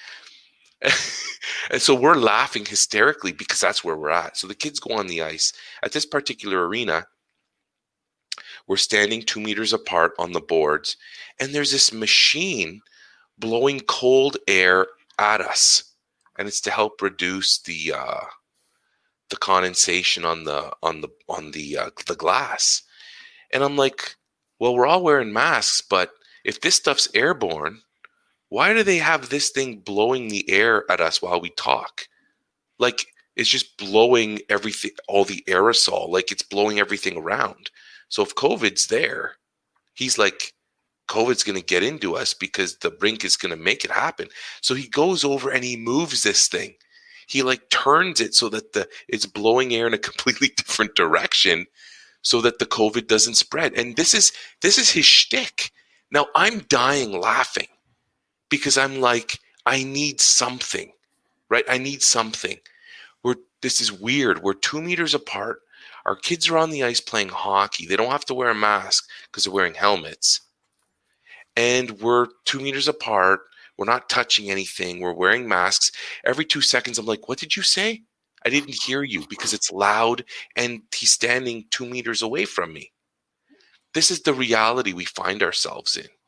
A: And so we're laughing hysterically because that's where we're at. So the kids go on the ice. At this particular arena, we're standing two meters apart on the boards, and there's this machine blowing cold air at us. And it's to help reduce the uh, the condensation on the on the on the uh, the glass. And I'm like, well, we're all wearing masks, but if this stuff's airborne, why do they have this thing blowing the air at us while we talk? Like, it's just blowing everything, all the aerosol, like it's blowing everything around. So if COVID's there, he's like, COVID's going to get into us because the rink is going to make it happen. So he goes over and he moves this thing. He like turns it so that the it's blowing air in a completely different direction so that the COVID doesn't spread. And this is this is his shtick. Now I'm dying laughing. Because I'm like, I need something, right? I need something. We're, this is weird. We're two meters apart. Our kids are on the ice playing hockey. They don't have to wear a mask because they're wearing helmets. And we're two meters apart. We're not touching anything. We're wearing masks. Every two seconds, I'm like, what did you say? I didn't hear you because it's loud and he's standing two meters away from me. This is the reality we find ourselves in.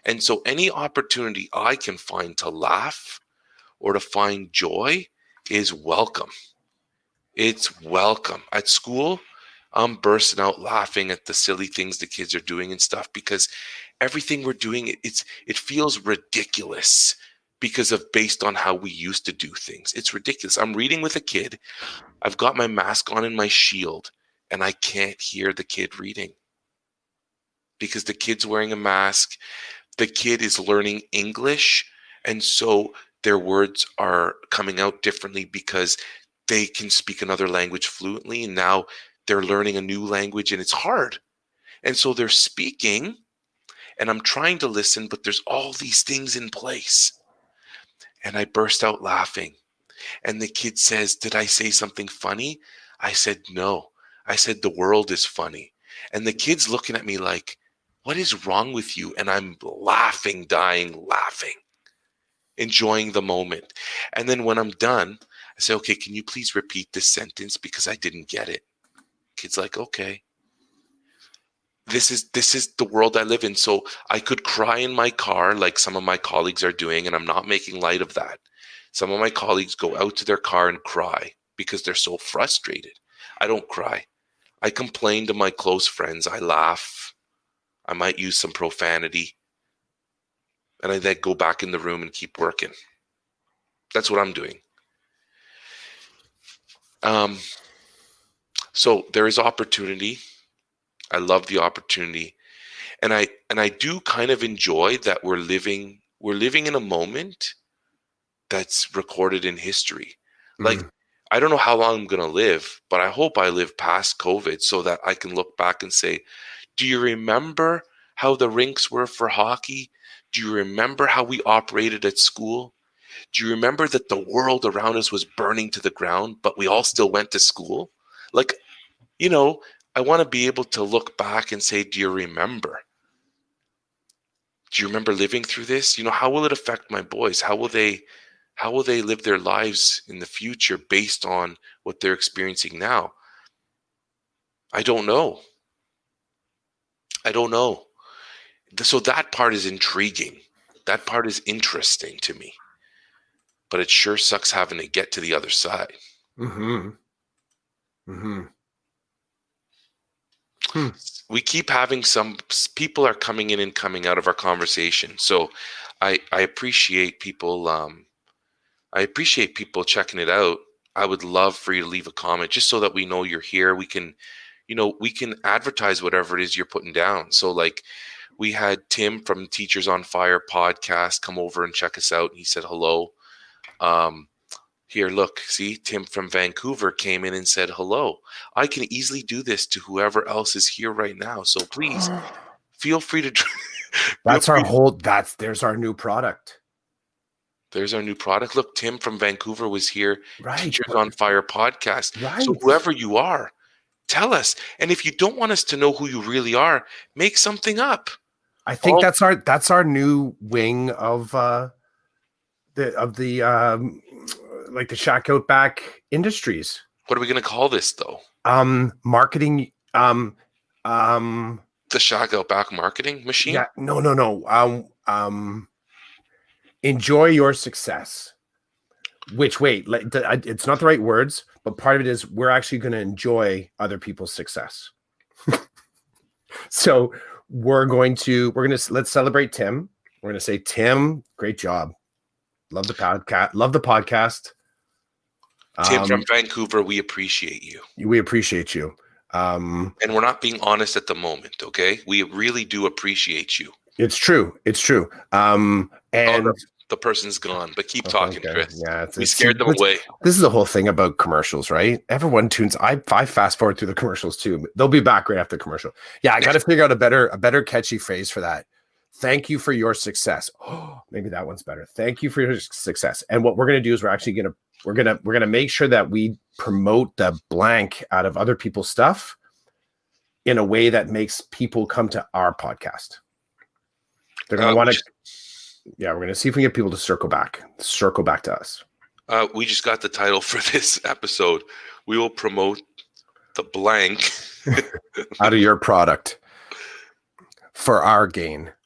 A: And so any opportunity I can find to laugh or to find joy is welcome. It's welcome. At school, I'm bursting out laughing at the silly things the kids are doing and stuff, because everything we're doing, it's it feels ridiculous because of based on how we used to do things. It's ridiculous. I'm reading with a kid. I've got my mask on and my shield, and I can't hear the kid reading because the kid's wearing a mask. The kid is learning English, and so their words are coming out differently because they can speak another language fluently, and now they're learning a new language, and it's hard. And so they're speaking, and I'm trying to listen, but there's all these things in place. And I burst out laughing. And the kid says, "Did I say something funny?" I said, "No." I said, "The world is funny." And the kid's looking at me like, "What is wrong with you?" And I'm laughing, dying, laughing, enjoying the moment. And then when I'm done, I say, "Okay, can you please repeat this sentence because I didn't get it?" Kid's like, "Okay." This is this is the world I live in. So I could cry in my car like some of my colleagues are doing, and I'm not making light of that. Some of my colleagues go out to their car and cry because they're so frustrated. I don't cry. I complain to my close friends. I laugh. I might use some profanity. And I then go back in the room and keep working. That's what I'm doing. Um, so there is opportunity. I love the opportunity. And I and I do kind of enjoy that we're living we're living in a moment that's recorded in history. Mm-hmm. Like, I don't know how long I'm going to live, but I hope I live past COVID so that I can look back and say, do you remember how the rinks were for hockey? Do you remember how we operated at school? Do you remember that the world around us was burning to the ground, but we all still went to school? Like, you know, I want to be able to look back and say, do you remember? Do you remember living through this? You know, how will it affect my boys? How will they, how will they live their lives in the future based on what they're experiencing now? I don't know. I don't know. So that part is intriguing. That part is interesting to me. But it sure sucks having to get to the other side.
B: Mm-hmm. Mm-hmm. Hmm.
A: We keep having some people are coming in and coming out of our conversation. So I, I appreciate people. Um, I appreciate people checking it out. I would love for you to leave a comment just so that we know you're here. We can, you know, we can advertise whatever it is you're putting down. So like we had Tim from Teachers on Fire podcast come over and check us out. He said hello. Um, Here, look, see, Tim from Vancouver came in and said hello. I can easily do this to whoever else is here right now. So please feel free to.
B: That's our whole, that's, there's our new product.
A: There's our new product. Look, Tim from Vancouver was here.
B: Right.
A: Teachers on Fire podcast.
B: Right.
A: So whoever you are, tell us. And if you don't want us to know who you really are, make something up.
B: I think All- that's our, that's our new wing of, uh, the, of the, um, like the Shack Outback Industries.
A: What are we going to call this though?
B: Um, marketing. Um, um,
A: the Shack Outback marketing machine.
B: Yeah, no, no, no. Um, um, enjoy your success. Which wait, like, it's not the right words, but part of it is we're actually going to enjoy other people's success. So we're going to we're going to let's celebrate Tim. We're going to say, Tim, great job. Love the podcast. Love the podcast.
A: Tim
B: um,
A: from Vancouver, we appreciate you.
B: We appreciate you. Um,
A: and we're not being honest at the moment, okay? We really do appreciate you.
B: It's true. It's true. Um, and
A: oh, the, the person's gone, but keep talking, okay. Chris.
B: Yeah, it's,
A: we
B: it's,
A: scared them away.
B: This is the whole thing about commercials, right? Everyone tunes. I, I fast forward through the commercials too. They'll be back right after the commercial. Yeah, I got to figure out a better, a better catchy phrase for that. Thank you for your success. Oh, maybe that one's better. Thank you for your success. And what we're going to do is we're actually going to, we're going to, we're going to make sure that we promote the blank out of other people's stuff in a way that makes people come to our podcast. They're going to uh, want to, yeah, we're going to see if we can get people to circle back, circle back to us.
A: Uh, we just got the title for this episode. We will promote the blank
B: out of your product for our gain.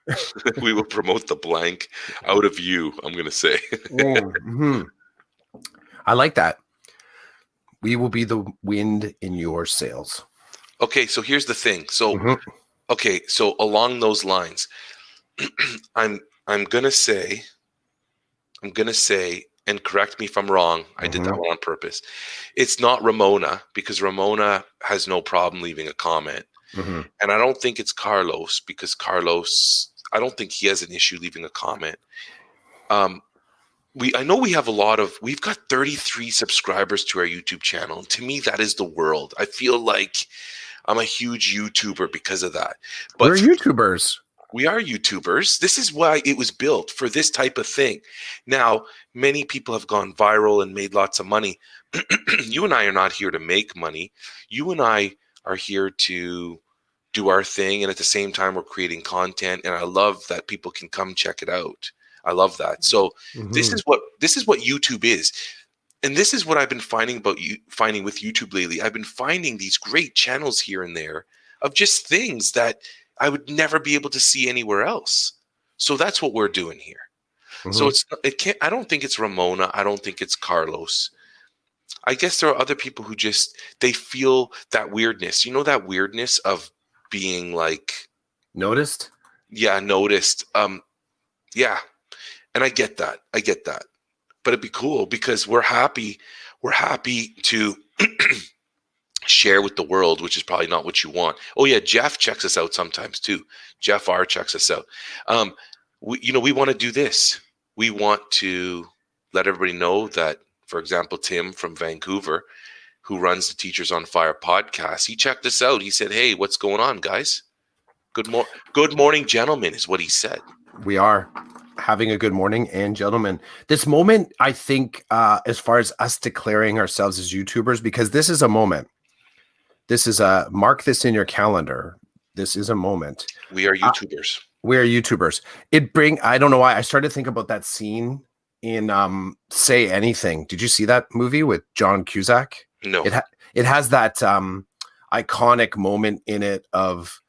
A: We will promote the blank out of you, I'm going to say.
B: mm-hmm. I like that. We will be the wind in your sails.
A: Okay, so here's the thing. So,
B: mm-hmm.
A: okay, so along those lines, I'm I'm gonna say, I'm gonna say, and correct me if I'm wrong. I mm-hmm. did that one on purpose. It's not Ramona, because Ramona has no problem leaving a comment,
B: mm-hmm.
A: and I don't think it's Carlos, because Carlos, I don't think he has an issue leaving a comment. Um. We, I know we have a lot of, we've got thirty-three subscribers to our YouTube channel. And to me, that is the world. I feel like I'm a huge YouTuber because of that. But
B: we're YouTubers.
A: We are YouTubers. This is why it was built, for this type of thing. Now, many people have gone viral and made lots of money. You and I are not here to make money. You and I are here to do our thing. And at the same time, we're creating content. And I love that people can come check it out. I love that. So mm-hmm. this is what this is what YouTube is. And this is what I've been finding about you finding with YouTube lately. I've been finding these great channels here and there of just things that I would never be able to see anywhere else. So that's what we're doing here. Mm-hmm. So it's it can't I don't think it's Ramona. I don't think it's Carlos. I guess there are other people who just they feel that weirdness. You know, that weirdness of being like
B: noticed?
A: Yeah, noticed. Um yeah. And I get that. I get that. But it'd be cool because we're happy. We're happy to share with the world, which is probably not what you want. Oh, yeah. Jeff checks us out sometimes too. Jeff R checks us out. Um, we, you know, we want to do this. We want to let everybody know that, for example, Tim from Vancouver, who runs the Teachers on Fire podcast, he checked us out. He said, hey, what's going on, guys? Good, mo- good morning, gentlemen, is what he said.
B: We are having a good morning, and gentlemen, this moment, I think, uh, as far as us declaring ourselves as YouTubers, because this is a moment, this is a mark this in your calendar. This is a moment.
A: We are YouTubers.
B: Uh, we are YouTubers. It bring, I don't know why I started to think about that scene in, um, Say Anything. Did you see that movie with John Cusack?
A: No.
B: It, ha- it has that, um, iconic moment in it of,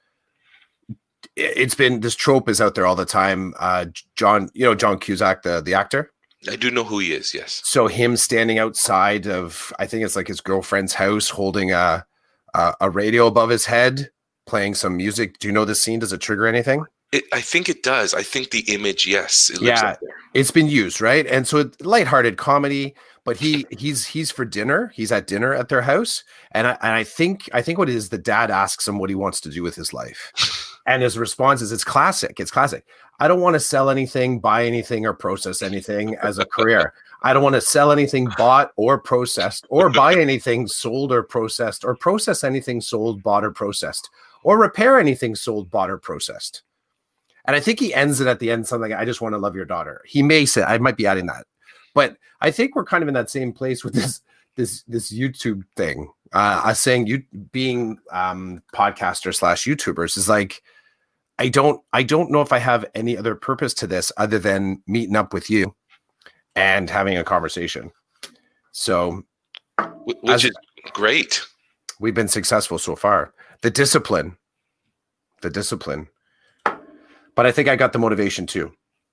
B: it's been, this trope is out there all the time. Uh, John, you know, John Cusack, the, the actor.
A: I do know who he is. Yes.
B: So him standing outside of, I think it's like his girlfriend's house, holding a, a, a radio above his head, playing some music. Do you know this scene? Does it trigger anything?
A: It, I think it does. I think the image, yes. It
B: yeah, it's been used, right? And so it's lighthearted comedy, but he he's he's for dinner. He's at dinner at their house. And I, and I think I think what it is, the dad asks him what he wants to do with his life. And his response is, it's classic. It's classic. I don't want to sell anything, buy anything, or process anything as a career. I don't want to sell anything bought or processed, or buy anything sold or processed, or process anything sold, bought, or processed, or repair anything sold, bought, or processed. And I think he ends it at the end something like, I just want to love your daughter. He may say, I might be adding that. But I think we're kind of in that same place with this this this YouTube thing. Uh, us saying you being um, podcaster slash YouTubers is like, I don't I don't know if I have any other purpose to this other than meeting up with you and having a conversation. So,
A: which is great.
B: We've been successful so far. The discipline, the discipline. But I think I got the motivation too.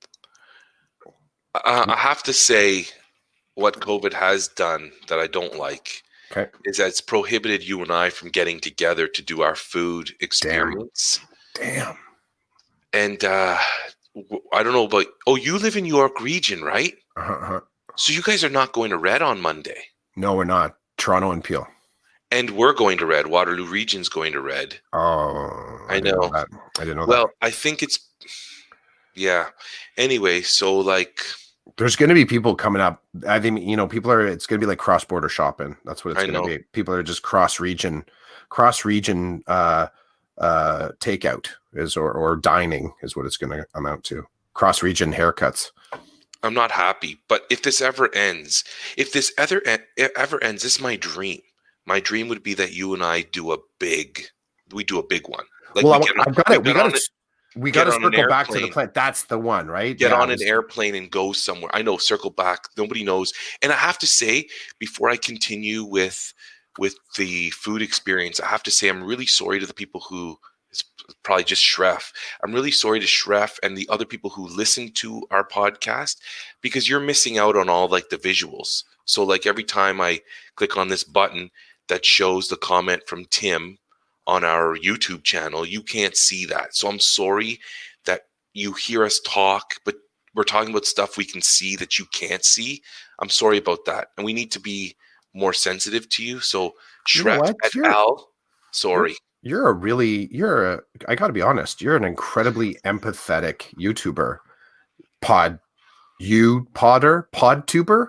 A: Uh, I have to say, what COVID has done that I don't like
B: okay.
A: is that it's prohibited you and I from getting together to do our food experience.
B: Damn. Damn.
A: And uh, I don't know about, oh, you live in York Region, right?
B: Uh-huh.
A: So you guys are not going to Red on Monday.
B: No, we're not. Toronto and Peel.
A: And we're going to Red. Waterloo Region's going to Red.
B: Oh,
A: I, I know.
B: know that. I didn't know
A: well,
B: that.
A: Well, I think it's, yeah. Anyway, so like.
B: There's going to be people coming up. I think, you know, people are, it's going to be like cross-border shopping. That's what it's going to be. People are just cross-region, cross-region uh, uh, takeout is, or, or dining is what it's going to amount to. Cross-region haircuts.
A: I'm not happy, but if this ever ends, if this ever, ever ends, this is my dream. My dream would be that you and I do a big, we do a big one.
B: Like well, we I've got it. We got to, we got to circle back to the plan. That's the one, right?
A: Get yeah, on an airplane and go somewhere. I know, circle back. Nobody knows. And I have to say, before I continue with with the food experience, I have to say I'm really sorry to the people who probably just Shref. I'm really sorry to Shref and the other people who listen to our podcast, because you're missing out on all like the visuals. So like every time I click on this button that shows the comment from Tim on our YouTube channel, you can't see that. So I'm sorry that you hear us talk, but we're talking about stuff we can see that you can't see. I'm sorry about that. And we need to be more sensitive to you. So Shref et al., sorry.
B: You're a really, you're a, I got to be honest, you're an incredibly empathetic YouTuber. Pod, you podder, podtuber?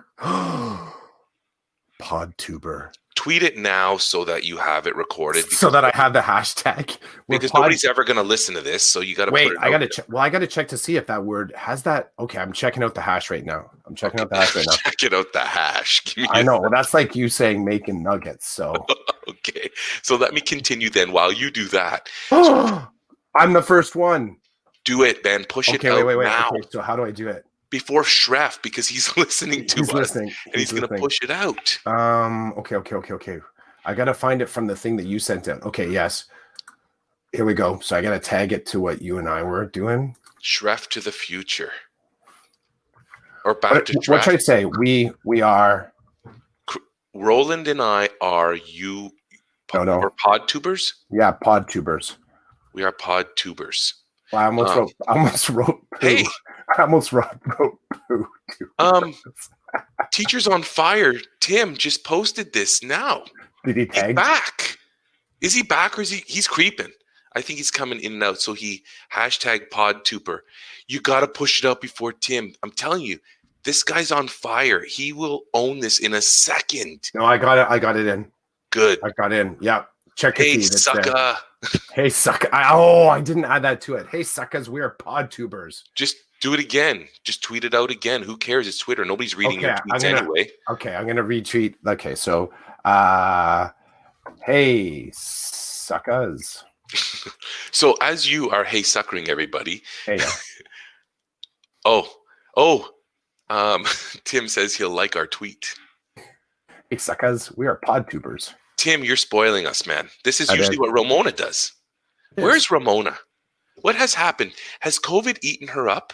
B: Podtuber.
A: Tweet it now so that you have it recorded.
B: So that I have the hashtag.
A: Because pod- nobody's ever going to listen to this, so you got to
B: wait.
A: Put it
B: I got to check. Well, I got to check to see if that word has that. Okay, I'm checking out the hash right now. I'm checking out the hash right now.
A: Checking out the hash.
B: I know. Well, that's like you saying making nuggets. So
A: okay, so let me continue then. While you do that,
B: I'm the first one.
A: Do it, Ben. Push
B: okay,
A: it
B: wait,
A: out
B: wait, wait.
A: now.
B: Okay, so how do I do it?
A: Before Shref, because he's listening to
B: he's
A: us
B: listening.
A: and he's, he's going to push it out.
B: Um. Okay. Okay. Okay. Okay. I got to find it from the thing that you sent out. Okay. Yes. Here we go. So I got to tag it to what you and I were doing.
A: Shref to the future. Or back
B: what,
A: to Shref.
B: What should I say? We we are.
A: Roland and I are you.
B: No, no.
A: Or pod tubers?
B: Yeah, pod tubers.
A: We are pod tubers.
B: Well, I almost um, wrote. I almost wrote. Poo.
A: Hey.
B: I almost wrote. wrote poo.
A: Um. Teachers on Fire. Tim just posted this now.
B: Did he tag?
A: He's back. Is he back or is he? He's creeping. I think he's coming in and out. So he hashtag podtuber. You got to push it out before Tim. I'm telling you, this guy's on fire. He will own this in a second.
B: No, I got it. I got it in.
A: Good.
B: I got in. Yeah. Check
A: hey,
B: it. Hey,
A: sucker.
B: Hey, sucker. I, oh, I didn't add that to it. Hey, suckers, we are podtubers.
A: Just do it again. Just tweet it out again. Who cares? It's Twitter. Nobody's reading
B: okay,
A: your tweets
B: gonna,
A: anyway.
B: Okay, I'm going to retweet. Okay, so, uh, hey, suckers.
A: So as you are hey suckering everybody.
B: Hey.
A: oh, oh, um, Tim says he'll like our tweet.
B: Hey, suckers, we are podtubers.
A: Tim, you're spoiling us, man. This is
B: I
A: usually
B: did.
A: what Ramona does.
B: Yes.
A: Where's Ramona? What has happened? Has COVID eaten her up?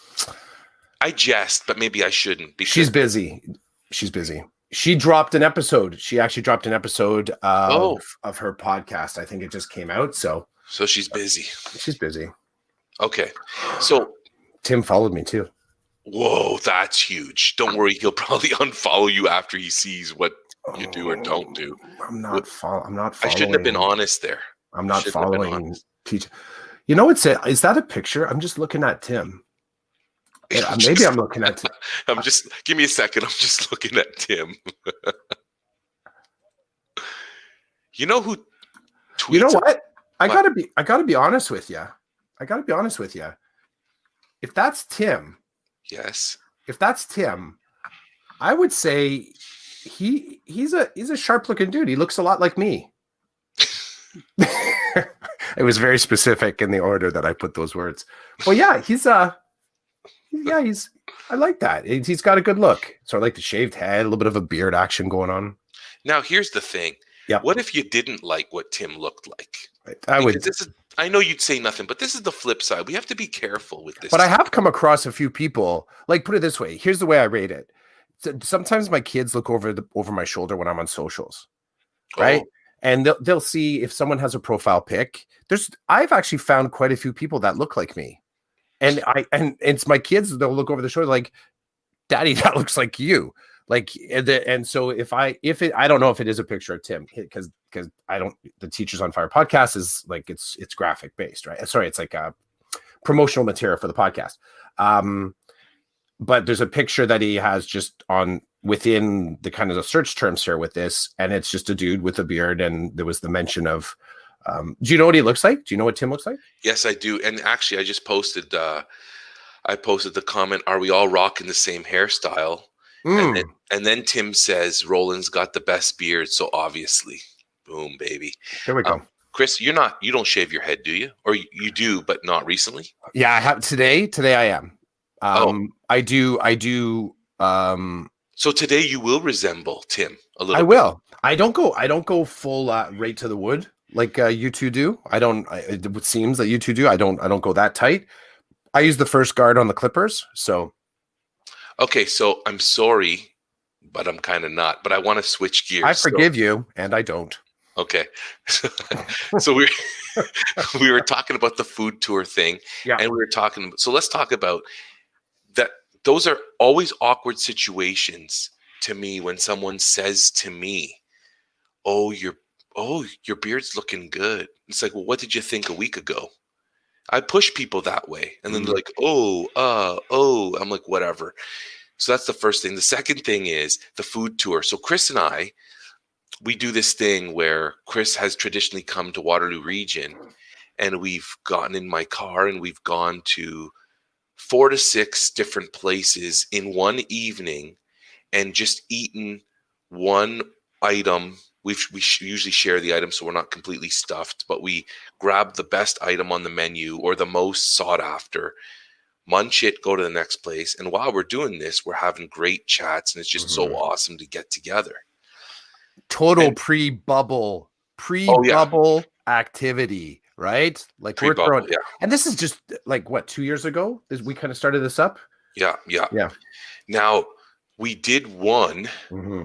A: I jest, but maybe I shouldn't. Because
B: she's busy. She's busy. She dropped an episode. She actually dropped an episode of,
A: oh.
B: of her podcast. I think it just came out. So,
A: so she's busy.
B: She's busy.
A: Okay. So
B: Tim followed me too.
A: Whoa, that's huge. Don't worry. He'll probably unfollow you after he sees what you do or don't do.
B: I'm not follow- I'm not following.
A: I shouldn't have been honest there.
B: I'm not following. Teach. You know what's it? Is that a picture? I'm just looking at Tim. Yeah, maybe
A: just,
B: I'm looking at Tim.
A: I'm just give me a second. I'm just looking at Tim. You know who tweets?
B: You know what? I
A: what?
B: gotta be I gotta be honest with you. I gotta be honest with you. If that's Tim,
A: yes.
B: If that's Tim, I would say he he's a he's a sharp looking dude. He looks a lot like me. It was very specific in the order that I put those words. Well, yeah, he's uh yeah, he's I like that. He's got a good look. Sort of like the shaved head, a little bit of a beard action going on.
A: Now, here's the thing.
B: Yeah.
A: What if you didn't like what Tim looked like?
B: I would.
A: Because this is. I know you'd say nothing, but this is the flip side. We have to be careful with this.
B: But I have come across a few people. Like, put it this way. Here's the way I rate it. So sometimes my kids look over the over my shoulder when I'm on socials, right? Oh. And they'll they'll see if someone has a profile pic. There's I've actually found quite a few people that look like me. And I and it's my kids, they'll look over the shoulder like, Daddy, that looks like you. Like, and, the, and so if I if it I don't know if it is a picture of Tim, because because I don't the Teachers on Fire podcast is like it's it's graphic based, right? Sorry, it's like a promotional material for the podcast. Um, but there's a picture that he has just on within the kind of the search terms here with this, and it's just a dude with a beard, and there was the mention of. Um, do you know what he looks like? Do you know what Tim looks like?
A: Yes, I do. And actually, I just posted. Uh, I posted the comment: "Are we all rocking the same hairstyle?" Mm. And, then, and then Tim says, "Roland's got the best beard, so obviously, boom, baby."
B: Here we go. Um,
A: Chris, you're not. You don't shave your head, do you? Or you, you do, but not recently.
B: Yeah, I have today. Today, I am. Um, oh. I do. I do. Um,
A: so today, you will resemble Tim a little.
B: I
A: bit.
B: will. I don't go. I don't go full uh, right to the wood. like uh, you two do. I don't. I, it seems that you two do. I don't. I don't go that tight. I use the first guard on the Clippers. So,
A: okay. So I'm sorry, but I'm kind of not. But I want to switch gears.
B: I forgive
A: so,
B: you, and I don't.
A: Okay. So we we were talking about the food tour thing,
B: yeah,
A: and we were talking. So let's talk about that. Those are always awkward situations to me when someone says to me, "Oh, your oh your beard's looking good." It's like, well, what did you think a week ago? I push people that way, and then mm-hmm. they're like, "Oh, uh, oh." I'm like, whatever. So that's the first thing. The second thing is the food tour. So Chris and I, we do this thing where Chris has traditionally come to Waterloo Region, and we've gotten in my car and we've gone to four to six different places in one evening and just eaten one item. We've, we usually share the item so we're not completely stuffed, but we grab the best item on the menu or the most sought after, munch it, go to the next place. And while we're doing this, we're having great chats, and it's just mm-hmm. so awesome to get together.
B: Total and, pre-bubble, pre-bubble oh, yeah. activity, right? Like pre-bubble, we're throwing, yeah. And this is just like what, two years ago? This, we kind of started this up.
A: Yeah, yeah,
B: yeah.
A: Now we did one.
B: Mm-hmm.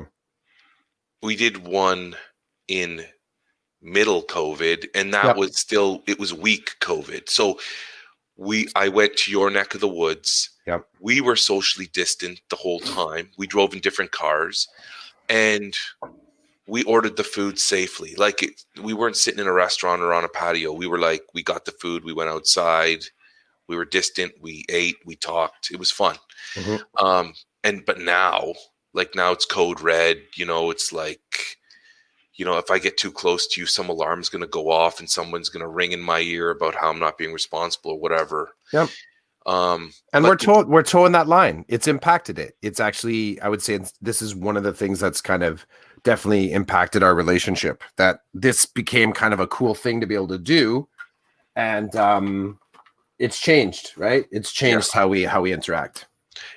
A: We did one in middle COVID, and that yep. was still it was weak COVID. So we, I went to your neck of the woods.
B: Yep.
A: We were socially distant the whole time. We drove in different cars, and we ordered the food safely. Like it, we weren't sitting in a restaurant or on a patio. We were like, we got the food. We went outside. We were distant. We ate. We talked. It was fun. Mm-hmm. Um, and but now, like now, it's code red. You know, it's like, you know, if I get too close to you, some alarm's going to go off, and someone's going to ring in my ear about how I'm not being responsible or whatever.
B: Yep.
A: Um,
B: and we're told we're towing that line. It's impacted it. It's actually, I would say, it's, this is one of the things that's kind of definitely impacted our relationship, that this became kind of a cool thing to be able to do. And um, it's changed, right? It's changed yeah. how we, how we interact.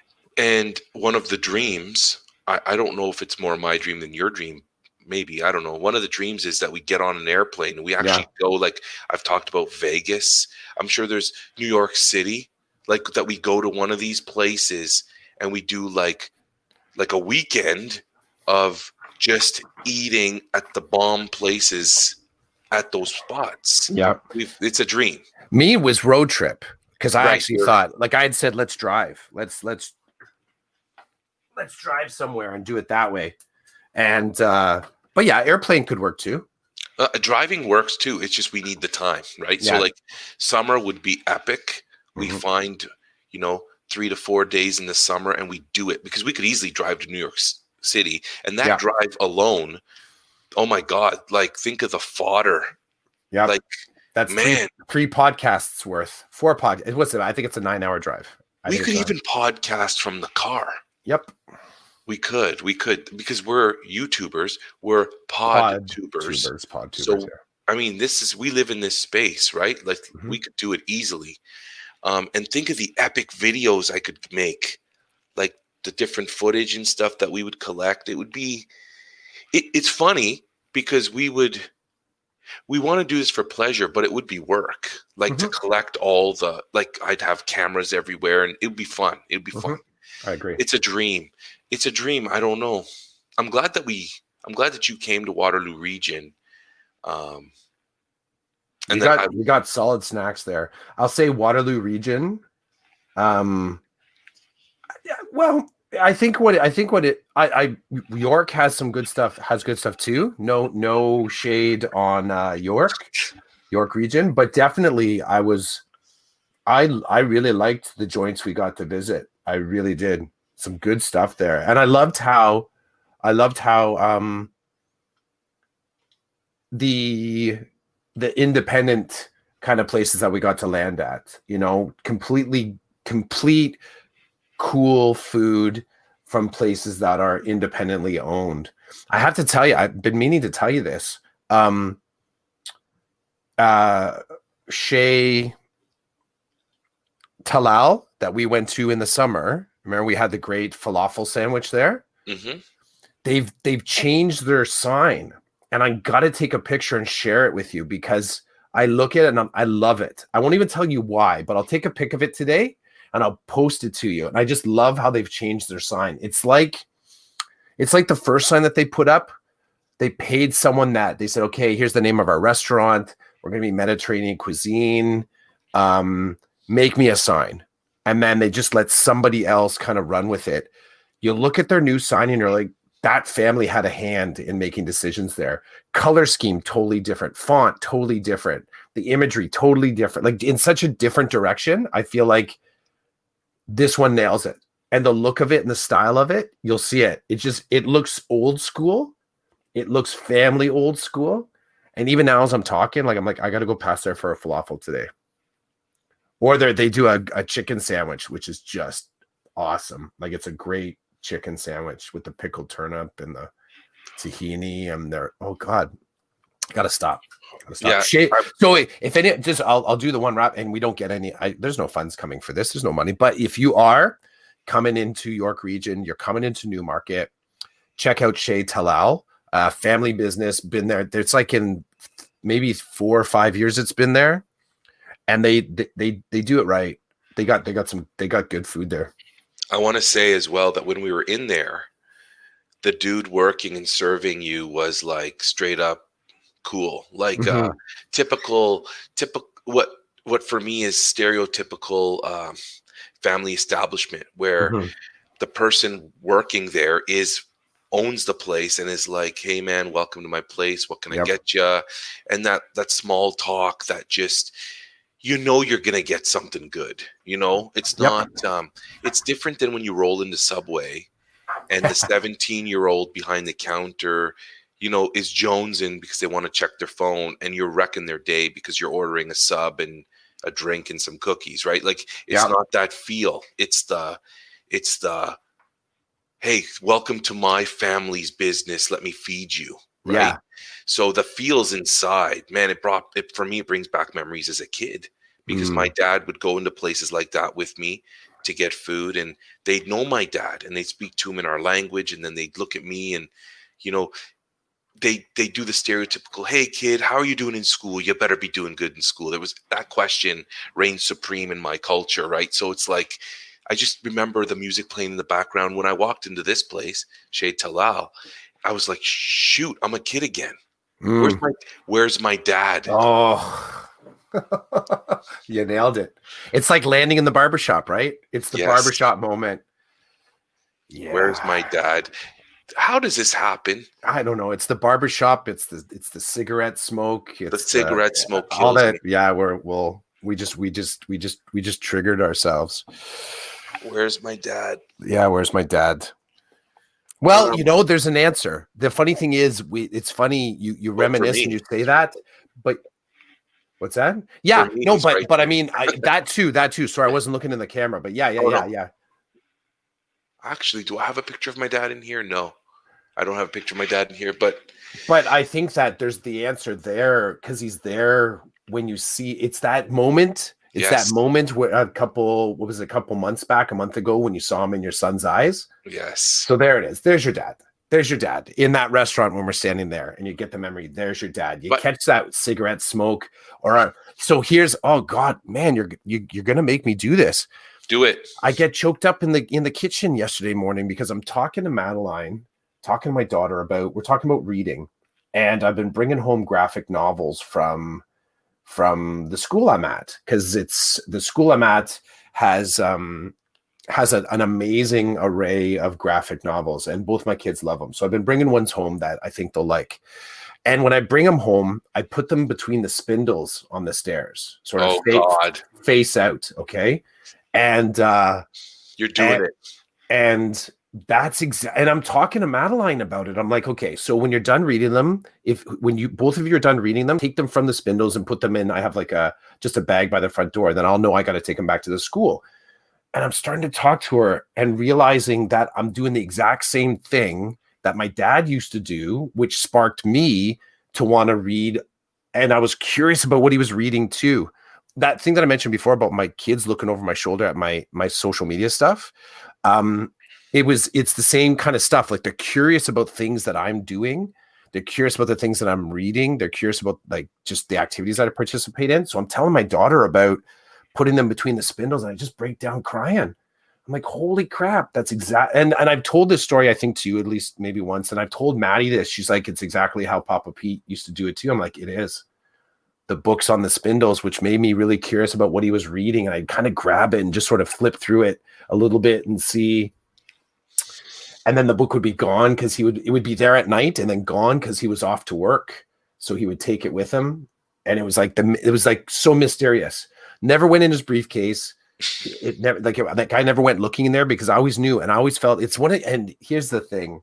A: And one of the dreams, I, I don't know if it's more my dream than your dream. Maybe, I don't know. One of the dreams is that we get on an airplane and we actually yeah. go, like I've talked about Vegas. I'm sure there's New York City, like that we go to one of these places and we do like, like a weekend of just eating at the bomb places at those spots.
B: Yeah.
A: We've, it's a dream.
B: Me was road trip. Cause I right, actually thought, like I had said, let's drive, let's, let's, let's drive somewhere and do it that way. And, uh, but yeah, airplane could work too.
A: Uh, driving works too. It's just we need the time, right? Yeah. So like summer would be epic. We mm-hmm. find, you know, three to four days in the summer and we do it because we could easily drive to New York City, and that yeah. drive alone, oh my God, like think of the fodder.
B: Yeah.
A: Like
B: that's man, three, three podcasts worth, four pod. It was, I think it's a nine hour drive. I
A: we could even podcast from the car.
B: Yep.
A: We could, we could, because we're YouTubers, we're pod, pod tubers.
B: tubers. Pod tubers,
A: so,
B: yeah.
A: I mean, this is, we live in this space, right? Like mm-hmm. we could do it easily. Um, and think of the epic videos I could make, like the different footage and stuff that we would collect. It would be, it, it's funny because we would, we want to do this for pleasure, but it would be work, like mm-hmm. to collect all the, like I'd have cameras everywhere and it would be fun. It would be
B: mm-hmm.
A: fun.
B: I agree.
A: It's a dream. It's a dream. I don't know. I'm glad that we, I'm glad that you came to Waterloo Region. Um,
B: and you got, I, you got solid snacks there. I'll say Waterloo Region. Um, yeah, well, I think what, I think what it, I, I, York has some good stuff, has good stuff too. No, no shade on uh, York, York Region, but definitely I was, I, I really liked the joints we got to visit. I really did. Some good stuff there. And I loved how I loved how um the the independent kind of places that we got to land at, you know, completely complete cool food from places that are independently owned. I have to tell you, I've been meaning to tell you this. Um uh Chez Talal that we went to in the summer. Remember we had the great falafel sandwich there?
A: Mm-hmm.
B: They've they've changed their sign. and I got to take a picture and share it with you because I look at it and I'm, I love it. I won't even tell you why, but I'll take a pic of it today and I'll post it to you. And I just love how they've changed their sign. It's like, it's like the first sign that they put up. They paid someone that they said, okay, here's the name of our restaurant. We're going to be Mediterranean cuisine. Um, make me a sign. And then they just let somebody else kind of run with it. You look at their new sign and you're like, that family had a hand in making decisions there. Color scheme, totally different. Font, totally different. The imagery, totally different. Like in such a different direction. I feel like this one nails it. And the look of it and the style of it, you'll see it. It just, it looks old school. It looks family old school. And even now as I'm talking, like, I'm like, I got to go past there for a falafel today. Or they they do a, a chicken sandwich, which is just awesome. Like it's a great chicken sandwich with the pickled turnip and the tahini. And they're, oh God, gotta stop. Gotta stop.
A: Yeah.
B: Shay, so if any, just I'll I'll do the one wrap, and we don't get any. I, there's no funds coming for this. There's no money. But if you are coming into York Region, you're coming into Newmarket, check out Chez Talal, uh, family business. Been there. It's like in maybe four or five years it's been there, and they they they, they do it right. They got they got some they got good food there.
A: I want to say as well that when we were in there, the dude working and serving you was like straight up cool, like mm-hmm. uh, typical, typical. What what for me is stereotypical um, family establishment, where mm-hmm. the person working there is owns the place and is like, "Hey man, welcome to my place. What can yep. I get you?" And that that small talk that just. You know you're gonna get something good. You know it's not. Yep. Um, it's different than when you roll into Subway, and the seventeen-year-old behind the counter, you know, is jonesing because they want to check their phone, and you're wrecking their day because you're ordering a sub and a drink and some cookies, right? Like it's yep. not that feel. It's the, it's the, hey, welcome to my family's business. Let me feed you. Right? Yeah. So the feels inside, man, it brought it for me, it brings back memories as a kid because mm. my dad would go into places like that with me to get food, and they'd know my dad and they'd speak to him in our language, and then they'd look at me and, you know, they they do the stereotypical, hey kid, how are you doing in school? You better be doing good in school. There was that question reigned supreme in my culture, right? So it's like, I just remember the music playing in the background when I walked into this place, Chez Talal. I was like, shoot, I'm a kid again. Mm. Where's my Where's my dad?
B: Oh, you nailed it. It's like landing in the barbershop, right? It's the yes. barbershop moment.
A: Yeah. Where's my dad? How does this happen?
B: I don't know. It's the barbershop. It's the it's the cigarette smoke. It's
A: the cigarette
B: the,
A: smoke.
B: All that.
A: Me.
B: Yeah, we're we'll we just we just we just we just triggered ourselves.
A: Where's my dad?
B: Yeah, where's my dad? Well, you know, there's an answer. The funny thing is, we it's funny you you well, reminisce and you say that, but what's that? Yeah, me, no, but right but I mean I, that too, that too. Sorry, I wasn't looking in the camera, but yeah, yeah, oh, yeah, no. yeah.
A: Actually, do I have a picture of my dad in here? No, I don't have a picture of my dad in here, but
B: but I think that there's the answer there because he's there when you see it's that moment. It's yes. that moment where a couple, what was it, a couple months back, a month ago, when you saw him in your son's eyes.
A: Yes.
B: So there it is. There's your dad. There's your dad in that restaurant when we're standing there, and you get the memory. There's your dad. You but, catch that cigarette smoke, or a, so here's. Oh God, man, you're you, you're gonna make me do this.
A: Do it.
B: I get choked up in the in the kitchen yesterday morning because I'm talking to Madeline, talking to my daughter about. We're talking about reading, and I've been bringing home graphic novels from. from the school I'm at, because it's the school I'm at has um has a, an amazing array of graphic novels, and both my kids love them. So I've been bringing ones home that I think they'll like. And when I bring them home, I put them between the spindles on the stairs, sort of
A: oh,
B: face,
A: God.
B: face out. Okay. And uh,
A: you're doing
B: and,
A: it.
B: And that's exactly, and I'm talking to Madeline about it. I'm like, okay, so when you're done reading them, if when you both of you are done reading them, take them from the spindles and put them in. I have like a just a bag by the front door. Then I'll know I got to take them back to the school. And I'm starting to talk to her and realizing that I'm doing the exact same thing that my dad used to do, which sparked me to want to read. And I was curious about what he was reading too. That thing that I mentioned before about my kids looking over my shoulder at my my social media stuff. Um, It was, it's the same kind of stuff. Like they're curious about things that I'm doing. They're curious about the things that I'm reading. They're curious about like just the activities that I participate in. So I'm telling my daughter about putting them between the spindles, and I just break down crying. I'm like, holy crap, that's exact. And and I've told this story, I think, to you at least maybe once. And I've told Maddie this. She's like, it's exactly how Papa Pete used to do it too. I'm like, it is. The books on the spindles, which made me really curious about what he was reading. And I'd kind of grab it and just sort of flip through it a little bit and see. And then the book would be gone because he would, it would be there at night and then gone because he was off to work. So he would take it with him. And it was like, the, it was like so mysterious. Never went in his briefcase. It never, like it, that guy never went looking in there because I always knew. And I always felt it's one of, and here's the thing.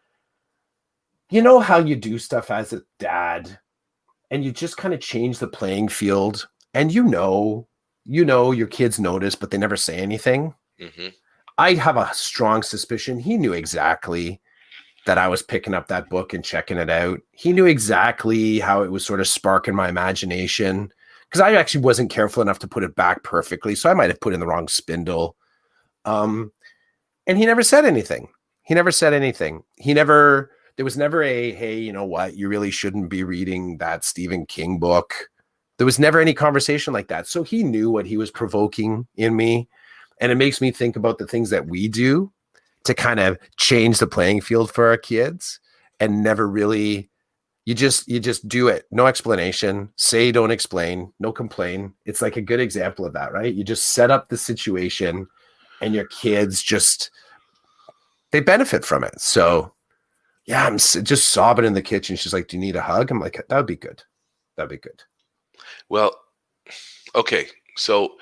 B: You know how you do stuff as a dad and you just kind of change the playing field, and you know, you know, your kids notice, but they never say anything. Mm-hmm. I have a strong suspicion he knew exactly that I was picking up that book and checking it out. He knew exactly how it was sort of sparking my imagination because I actually wasn't careful enough to put it back perfectly. So I might have put in the wrong spindle. Um, and he never said anything. He never said anything. He never, there was never a, hey, you know what? You really shouldn't be reading that Stephen King book. There was never any conversation like that. So he knew what he was provoking in me. And it makes me think about the things that we do to kind of change the playing field for our kids and never really, you just, you just do it. No explanation, say, don't explain, no complain. It's like a good example of that, right? You just set up the situation and your kids just, they benefit from it. So yeah, I'm just sobbing in the kitchen. She's like, do you need a hug? I'm like, that would be good. That'd be good.
A: Well, okay. So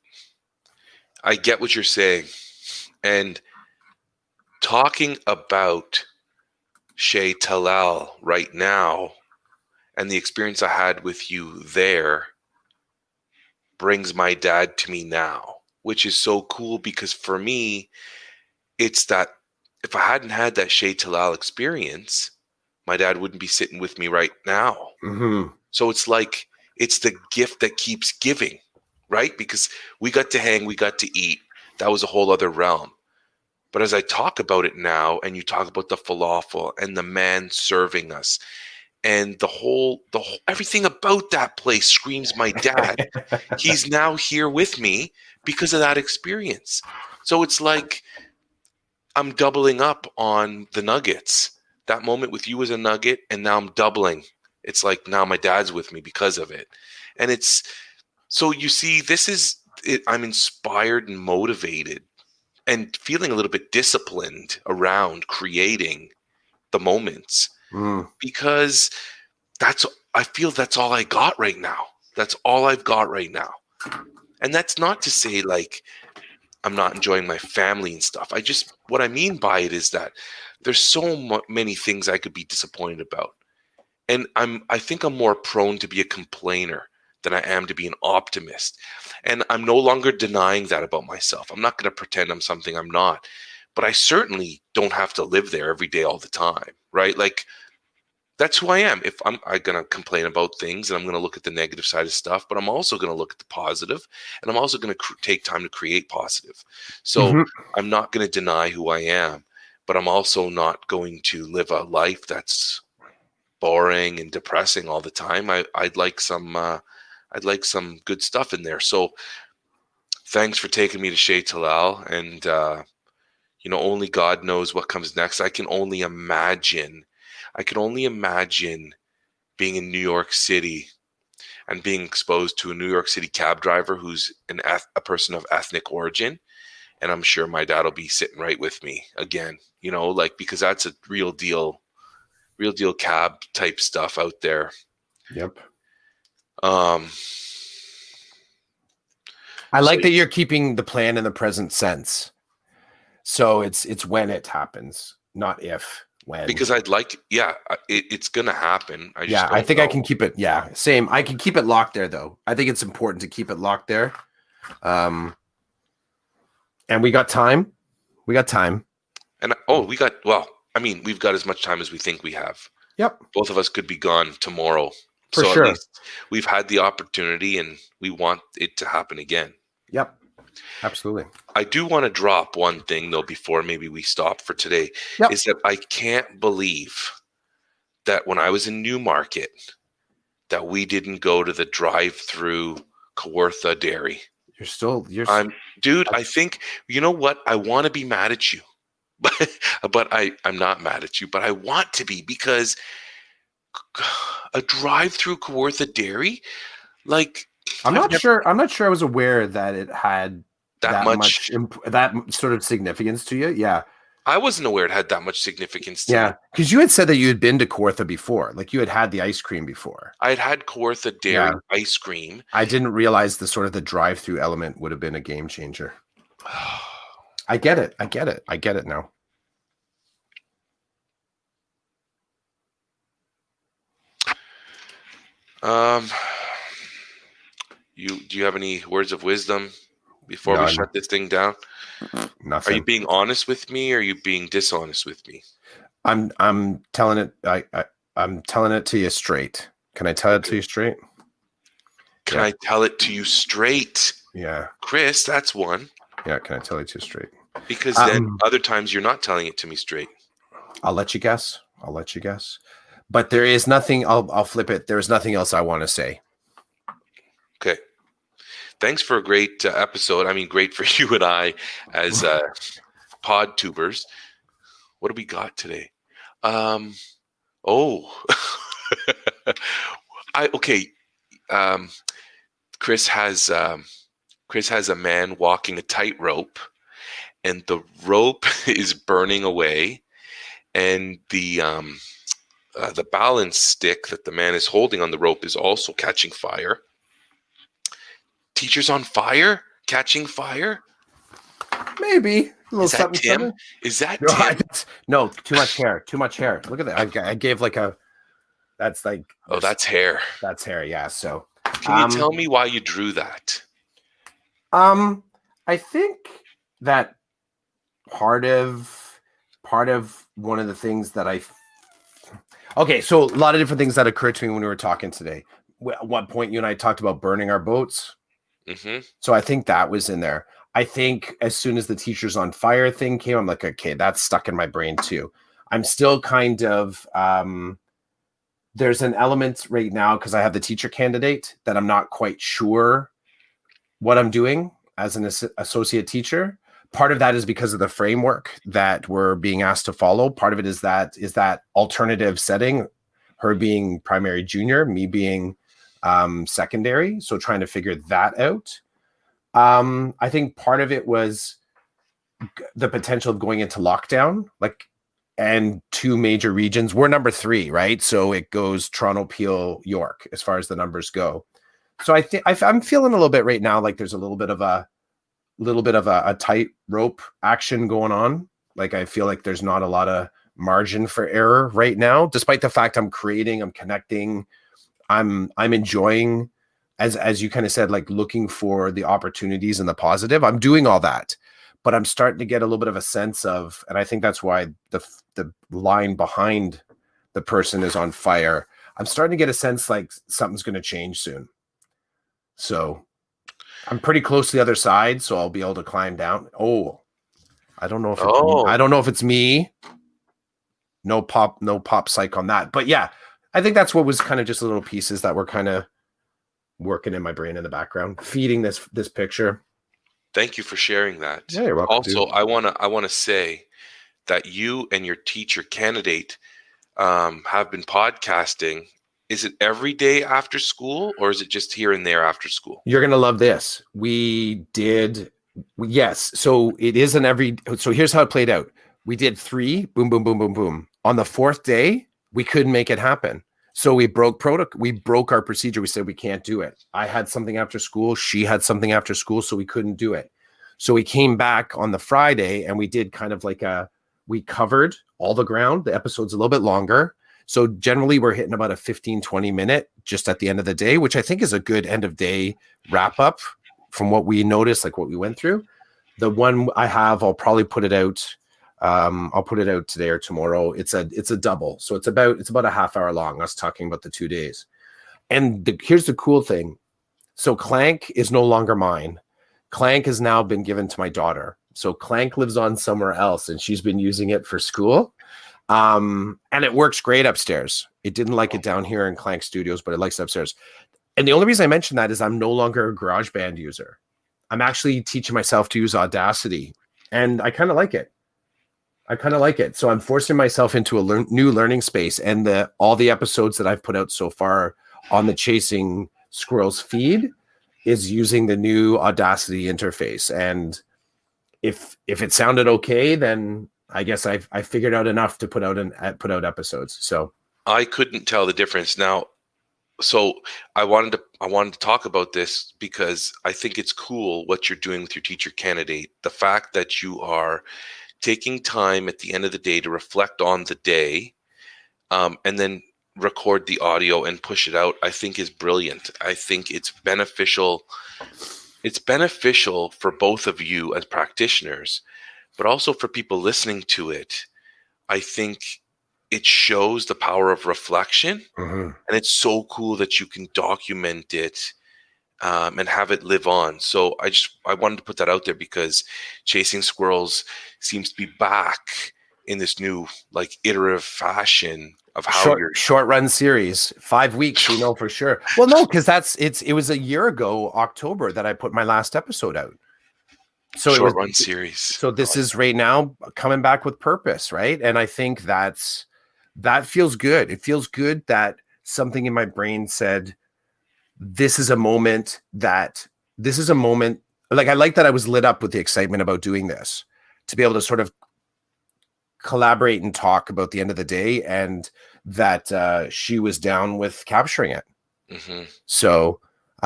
A: I get what you're saying. And talking about Chez Talal right now and the experience I had with you there brings my dad to me now, which is so cool because for me, it's that if I hadn't had that Chez Talal experience, my dad wouldn't be sitting with me right now. Mm-hmm. So it's like, it's the gift that keeps giving, right? Because we got to hang, we got to eat. That was a whole other realm. But as I talk about it now, and you talk about the falafel and the man serving us, and the whole, the whole, everything about that place screams my dad. He's now here with me because of that experience. So it's like I'm doubling up on the nuggets. That moment with you was a nugget, and now I'm doubling. It's like now my dad's with me because of it. And it's, so you see, this is, it, I'm inspired and motivated and feeling a little bit disciplined around creating the moments mm. because that's, I feel that's all I got right now. That's all I've got right now. And that's not to say like, I'm not enjoying my family and stuff. I just, what I mean by it is that there's so m- many things I could be disappointed about. And I'm, I think I'm more prone to be a complainer than I am to be an optimist. And I'm no longer denying that about myself. I'm not going to pretend I'm something I'm not, but I certainly don't have to live there every day all the time, right? Like that's who I am. If I'm, I'm going to complain about things and I'm going to look at the negative side of stuff, but I'm also going to look at the positive, and I'm also going to cr- take time to create positive. So mm-hmm. I'm not going to deny who I am, but I'm also not going to live a life that's boring and depressing all the time. I, I'd like some, uh, I'd like some good stuff in there. So thanks for taking me to Chez Talal. And, uh, you know, only God knows what comes next. I can only imagine, I can only imagine being in New York City and being exposed to a New York City cab driver who's an eth- a person of ethnic origin. And I'm sure my dad will be sitting right with me again, you know, like, because that's a real deal, real deal cab type stuff out there.
B: Yep.
A: Um,
B: I like so, that you're keeping the plan in the present sense. So it's, it's when it happens, not if, when.
A: Because I'd like, yeah, it, it's going to happen. I just
B: yeah,
A: don't
B: I think
A: know.
B: I can keep it. Yeah, same. I can keep it locked there though. I think it's important to keep it locked there. Um, and we got time. We got time.
A: And oh, we got, well, I mean, we've got as much time as we think we have.
B: Yep.
A: Both of us could be gone tomorrow.
B: For
A: so
B: sure.
A: At least we've had the opportunity and we want it to happen again.
B: Yep. Absolutely.
A: I do want to drop one thing though before maybe we stop for today.
B: Yep.
A: Is that I can't believe that when I was in Newmarket, that we didn't go to the drive-through Kawartha Dairy.
B: You're still, you're,
A: I'm, dude. I think you know what. I want to be mad at you, but but I I'm not mad at you. But I want to be because a drive-through Kawartha Dairy, like
B: I'm
A: I've
B: not
A: never,
B: sure. I'm not sure I was aware that it had
A: that,
B: that,
A: much.
B: much, imp- that sort of significance to you. Yeah.
A: I wasn't aware it had that much significance to
B: Yeah,
A: me.
B: because you had said that you had been to Kawartha before, like you had had the ice cream before.
A: I had had Kawartha Dairy yeah. ice cream.
B: I didn't realize the sort of the drive-through element would have been a game changer. I get it. I get it. I get it now.
A: Um, you do you have any words of wisdom before
B: None.
A: we shut this thing down?
B: Nothing.
A: Are you being honest with me, or are you being dishonest with me?
B: I'm I'm telling it. I, I I'm telling it to you straight. Can I tell it to you straight?
A: Can
B: yeah.
A: I tell it to you straight?
B: Yeah,
A: Chris, that's one.
B: Yeah, can I tell it to you straight?
A: Because then
B: um,
A: other times you're not telling it to me straight.
B: I'll let you guess. I'll let you guess. But there is nothing. I'll I'll flip it. There is nothing else I want to say.
A: Okay. Thanks for a great uh, episode. I mean, great for you and I as uh, pod tubers. What do we got today? Um, oh, I okay. Um, Chris has um, Chris has a man walking a tightrope, and the rope is burning away, and the um, uh, the balance stick that the man is holding on the rope is also catching fire. Teacher's on fire, catching fire.
B: Maybe a little
A: Is that
B: something.
A: Tim?
B: something.
A: Is that
B: no,
A: Tim?
B: I, no, too much hair. Too much hair. Look at that. I, I gave like a. That's like.
A: Oh, that's hair.
B: That's hair. Yeah. So.
A: Can
B: um,
A: you tell me why you drew that?
B: Um, I think that part of part of one of the things that I. Okay, so a lot of different things that occurred to me when we were talking today. At one point, you and I talked about burning our boats.
A: Mm-hmm.
B: So I think that was in there. I think as soon as the teachers on fire thing came, I'm like, okay, that's stuck in my brain too. I'm still kind of, um, there's an element right now because I have the teacher candidate that I'm not quite sure what I'm doing as an as- associate teacher. Part of that is because of the framework that we're being asked to follow. Part of it is that is that alternative setting, her being primary junior, me being um, secondary. So trying to figure that out. Um, I think part of it was the potential of going into lockdown, like, and two major regions. We're number three, right? So it goes Toronto, Peel, York, as far as the numbers go. So I think I'm feeling a little bit right now, like there's a little bit of a little bit of a, a tight rope action going on. Like I feel like there's not a lot of margin for error right now, despite the fact I'm creating, I'm connecting, I'm I'm enjoying. As as you kind of said, like looking for the opportunities and the positive. I'm doing all that, but I'm starting to get a little bit of a sense of, and I think that's why the the line behind the person is on fire. I'm starting to get a sense like something's going to change soon. So I'm pretty close to the other side, so I'll be able to climb down. Oh, I don't know if it's
A: oh.
B: me. I don't know if it's me. No pop, no pop psych on that. But yeah, I think that's what was kind of just little pieces that were kind of working in my brain in the background, feeding this this picture.
A: Thank you for sharing that.
B: Yeah, you're welcome.
A: Also,
B: dude.
A: I wanna I wanna say that you and your teacher candidate um, have been podcasting. Is it every day after school, or is it just here and there after school?
B: You're gonna love this. We did, yes. So it is an every. So here's how it played out. We did three. Boom, boom, boom, boom, boom. On the fourth day, we couldn't make it happen. So we broke protocol. We broke our procedure. We said we can't do it. I had something after school. She had something after school, so we couldn't do it. So we came back on the Friday and we did kind of like a. We covered all the ground. The episode's a little bit longer. So generally we're hitting about a fifteen, twenty minute just at the end of the day, which I think is a good end of day wrap up from what we noticed, like what we went through. The one I have, I'll probably put it out. Um, I'll put it out today or tomorrow. It's a it's a double. So it's about it's about a half hour long, us talking about the two days. And the, here's the cool thing. So Clank is no longer mine. Clank has now been given to my daughter. So Clank lives on somewhere else and she's been using it for school. Um, and it works great upstairs. It didn't like it down here in Clank Studios, but it likes it upstairs. And the only reason I mention that is I'm no longer a GarageBand user. I'm actually teaching myself to use Audacity, and I kind of like it. I kind of like it. So I'm forcing myself into a lear- new learning space, and the all the episodes that I've put out so far on the Chasing Squirrels feed is using the new Audacity interface. And if if it sounded okay, then I guess I've I figured out enough to put out an put out episodes. So
A: I couldn't tell the difference now. So I wanted to I wanted to talk about this because I think it's cool what you're doing with your teacher candidate. The fact that you are taking time at the end of the day to reflect on the day, um, and then record the audio and push it out, I think is brilliant. I think it's beneficial. It's beneficial for both of you as practitioners, but also for people listening to it. I think it shows the power of reflection, mm-hmm. and it's so cool that you can document it um, and have it live on. So I just I wanted to put that out there because Chasing Squirrels seems to be back in this new like iterative fashion of how
B: short,
A: you're
B: short run series, five weeks, we know for sure. Well, no, because that's it's it was a year ago, October, that I put my last episode out. So
A: short
B: it was,
A: run series.
B: So this is right now coming back with purpose, right? And I think that's that feels good. It feels good that something in my brain said, this is a moment that this is a moment. Like I like that I was lit up with the excitement about doing this, to be able to sort of collaborate and talk about the end of the day, and that uh, she was down with capturing it. Mm-hmm. So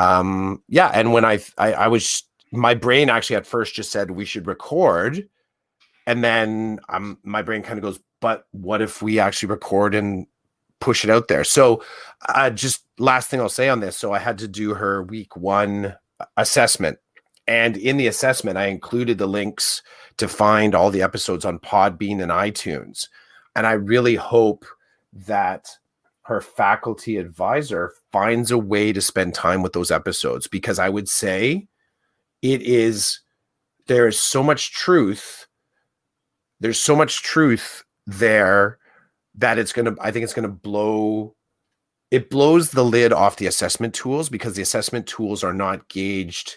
B: um, yeah. And when I, I, I was, my brain actually at first just said we should record. And then um, my brain kind of goes, but what if we actually record and push it out there? So uh, just last thing I'll say on this. So I had to do her week one assessment. And in the assessment, I included the links to find all the episodes on Podbean and iTunes. And I really hope that her faculty advisor finds a way to spend time with those episodes, because I would say it is, there is so much truth. There's so much truth there that it's going to, I think it's going to blow, it blows the lid off the assessment tools, because the assessment tools are not gauged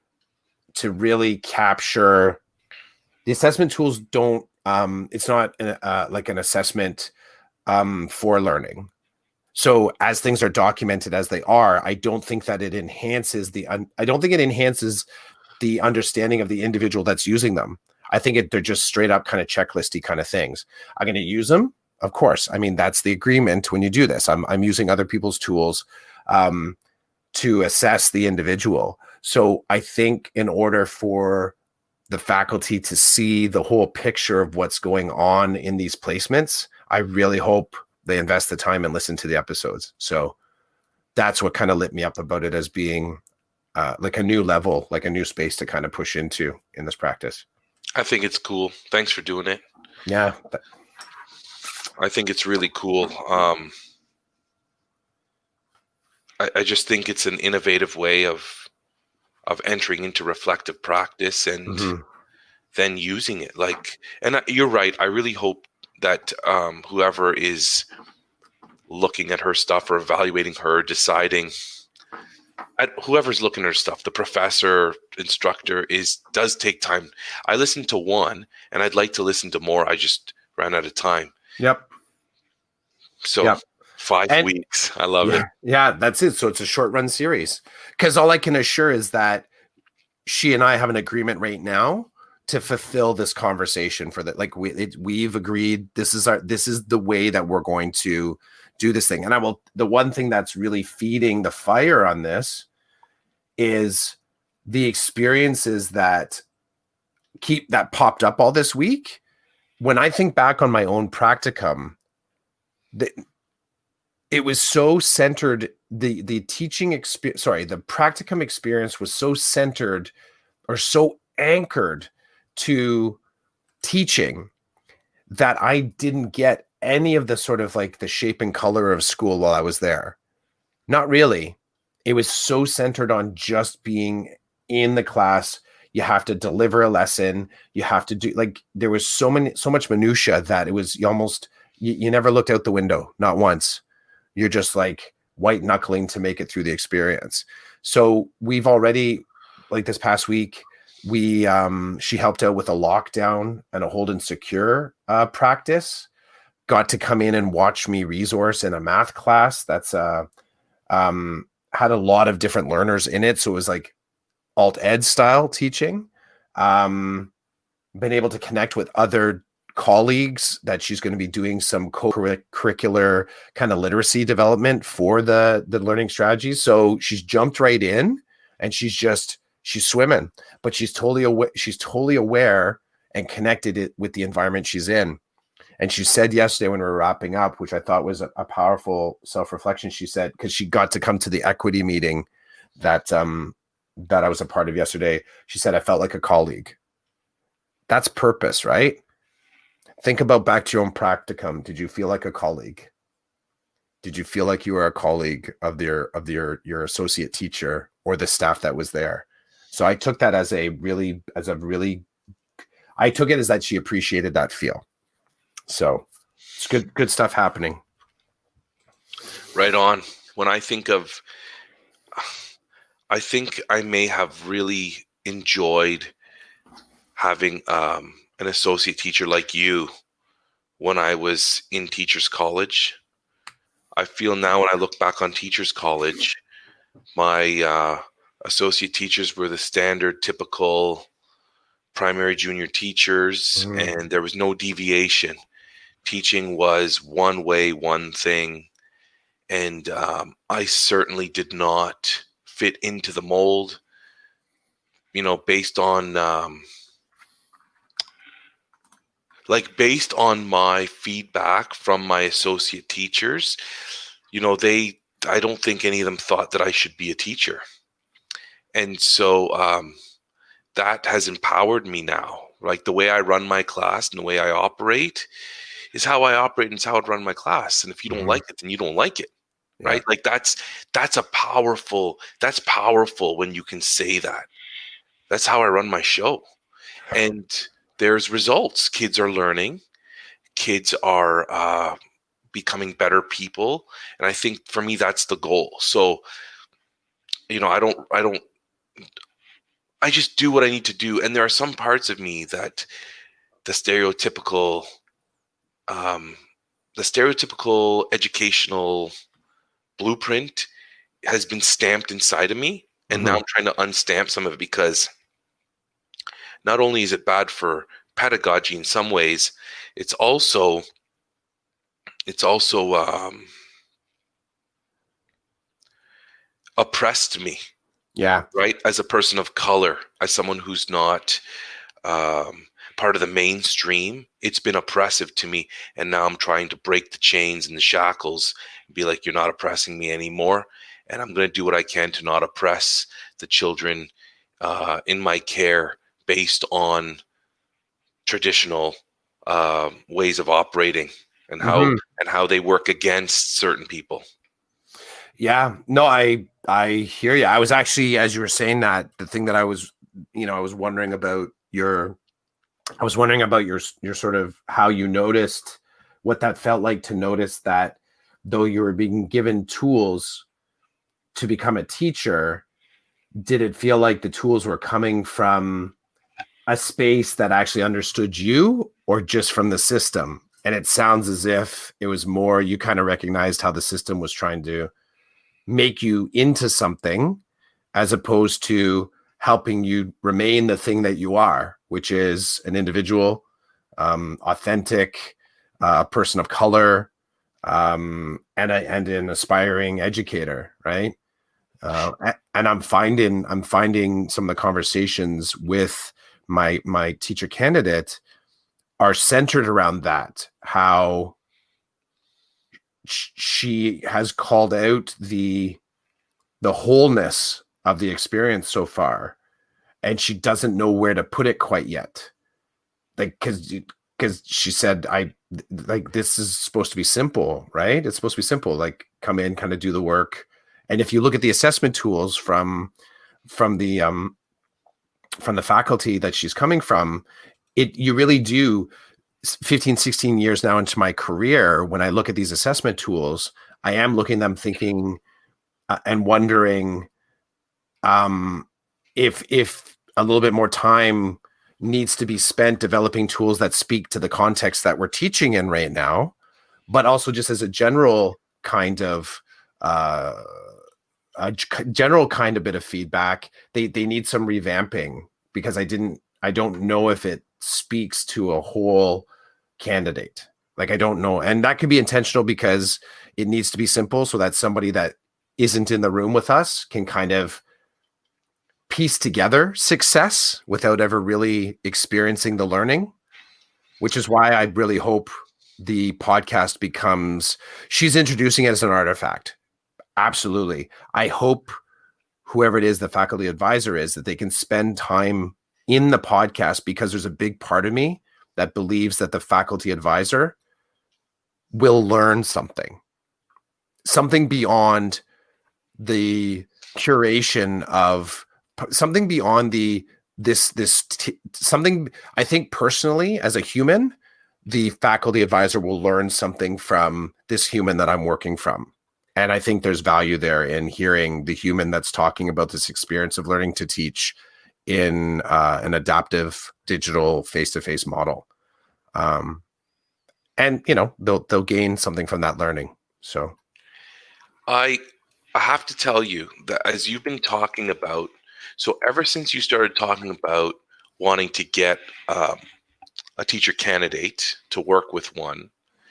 B: to really capture. The assessment tools don't, um, it's not an, uh, like an assessment um, for learning. So as things are documented as they are, I don't think that it enhances the, un- I don't think it enhances the understanding of the individual that's using them. I think it, they're just straight up kind of checklisty kind of things. I'm going to use them. Of course. I mean, that's the agreement when you do this. I'm, I'm using other people's tools um, to assess the individual. So I think in order for the faculty to see the whole picture of what's going on in these placements, I really hope they invest the time and listen to the episodes. So that's what kind of lit me up about it as being uh, like a new level, like a new space to kind of push into in this practice.
A: I think it's cool. Thanks for doing it.
B: Yeah.
A: I think it's really cool. Um, I, I just think it's an innovative way of of entering into reflective practice and mm-hmm. then using it. Like, and I, you're right. I really hope that um, whoever is looking at her stuff or evaluating her, deciding, at whoever's looking at her stuff, the professor, instructor, is does take time. I listened to one, and I'd like to listen to more. I just ran out of time.
B: Yep.
A: So yep. five and, weeks. I love
B: yeah,
A: it.
B: Yeah, that's it. So it's a short run series, because all I can assure is that she and I have an agreement right now to fulfill this conversation for that. Like we, it, we've agreed, this is our, this is the way that we're going to do this thing. And I will, the one thing that's really feeding the fire on this is the experiences that keep, that popped up all this week. When I think back on my own practicum, the, it was so centered, the, the teaching experience, sorry, the practicum experience was so centered or so anchored to teaching that I didn't get any of the sort of like the shape and color of school while I was there. Not really. It was so centered on just being in the class. You have to deliver a lesson. You have to do, like, there was so many, so much minutia that it was you almost, you, you never looked out the window, not once. You're just like white knuckling to make it through the experience. So we've already, like this past week, we um, she helped out with a lockdown and a hold and secure uh, practice. Got to come in and watch me resource in a math class that's uh, um, had a lot of different learners in it. So it was like alt ed style teaching. Um, been able to connect with other colleagues that she's going to be doing some co-curricular kind of literacy development for the, the learning strategies. So she's jumped right in and she's just, she's swimming, but she's totally aware, she's totally aware and connected it with the environment she's in. And she said yesterday when we were wrapping up, which I thought was a, a powerful self-reflection, she said, because she got to come to the equity meeting that um, that I was a part of yesterday. She said, I felt like a colleague. That's purpose, right? Think about back to your own practicum. Did you feel like a colleague? Did you feel like you were a colleague of your of your your associate teacher or the staff that was there? So I took that as a really, as a really, I took it as that she appreciated that feel. So it's good, good stuff happening.
A: Right on. When I think of, I think I may have really enjoyed having um, an associate teacher like you when I was in Teachers College. I feel now when I look back on Teachers College, my uh, associate teachers were the standard, typical primary junior teachers, mm. and there was no deviation. Teaching was one way, one thing. And um, I certainly did not fit into the mold, you know, based on, um, like based on my feedback from my associate teachers, you know, they, I don't think any of them thought that I should be a teacher. And so um, that has empowered me now. Like the way I run my class and the way I operate is how I operate and it's how I run my class. And if you don't mm-hmm. like it, then you don't like it, yeah. right? Like that's, that's a powerful, that's powerful when you can say that. That's how I run my show. And there's results. Kids are learning. Kids are uh, becoming better people. And I think for me, that's the goal. So, you know, I don't, I don't, I just do what I need to do. And there are some parts of me that the stereotypical, um, the stereotypical educational blueprint has been stamped inside of me. And mm-hmm. now I'm trying to unstamp some of it because not only is it bad for pedagogy in some ways, it's also, it's also um, oppressed me.
B: Yeah.
A: Right. As a person of color, as someone who's not um, part of the mainstream, it's been oppressive to me. And now I'm trying to break the chains and the shackles and be like, you're not oppressing me anymore. And I'm going to do what I can to not oppress the children uh, in my care based on traditional uh, ways of operating and how mm-hmm. and how they work against certain people.
B: Yeah, no, I I hear you. I was actually, as you were saying that, the thing that I was, you know, I was wondering about your, I was wondering about your your sort of how you noticed what that felt like to notice that though you were being given tools to become a teacher, did it feel like the tools were coming from a space that actually understood you or just from the system? And it sounds as if it was more, you kind of recognized how the system was trying to make you into something as opposed to helping you remain the thing that you are, which is an individual, um, authentic, a uh, person of color, um, and, a, and an aspiring educator, right? Uh, and I'm finding, I'm finding some of the conversations with my, my teacher candidate are centered around that, how she has called out the the wholeness of the experience so far, and she doesn't know where to put it quite yet. Like, because because she said, I like this is supposed to be simple, right? It's supposed to be simple. Like, come in, kind of do the work. And if you look at the assessment tools from from the um from the faculty that she's coming from, it you really do. fifteen, sixteen years now into my career, when I look at these assessment tools, I am looking at them thinking uh, and wondering um, if if a little bit more time needs to be spent developing tools that speak to the context that we're teaching in right now, but also just as a general kind of uh, a general kind of bit of feedback. They they need some revamping because I didn't I don't know if it speaks to a whole candidate. Like I don't know, and that could be intentional because it needs to be simple so that somebody that isn't in the room with us can kind of piece together success without ever really experiencing the learning, which is why I really hope the podcast becomes, she's introducing it as an artifact. Absolutely. I hope whoever it is, the faculty advisor is, that they can spend time in the podcast, because there's a big part of me that believes that the faculty advisor will learn something, something beyond the curation of something beyond the, this, this, t- something I think personally as a human, the faculty advisor will learn something from this human that I'm working from. And I think there's value there in hearing the human that's talking about this experience of learning to teach in uh, an adaptive digital face-to-face model. Um, and, you know, they'll, they'll gain something from that learning. So
A: I, I have to tell you that as you've been talking about, so ever since you started talking about wanting to get um, a teacher candidate to work with one,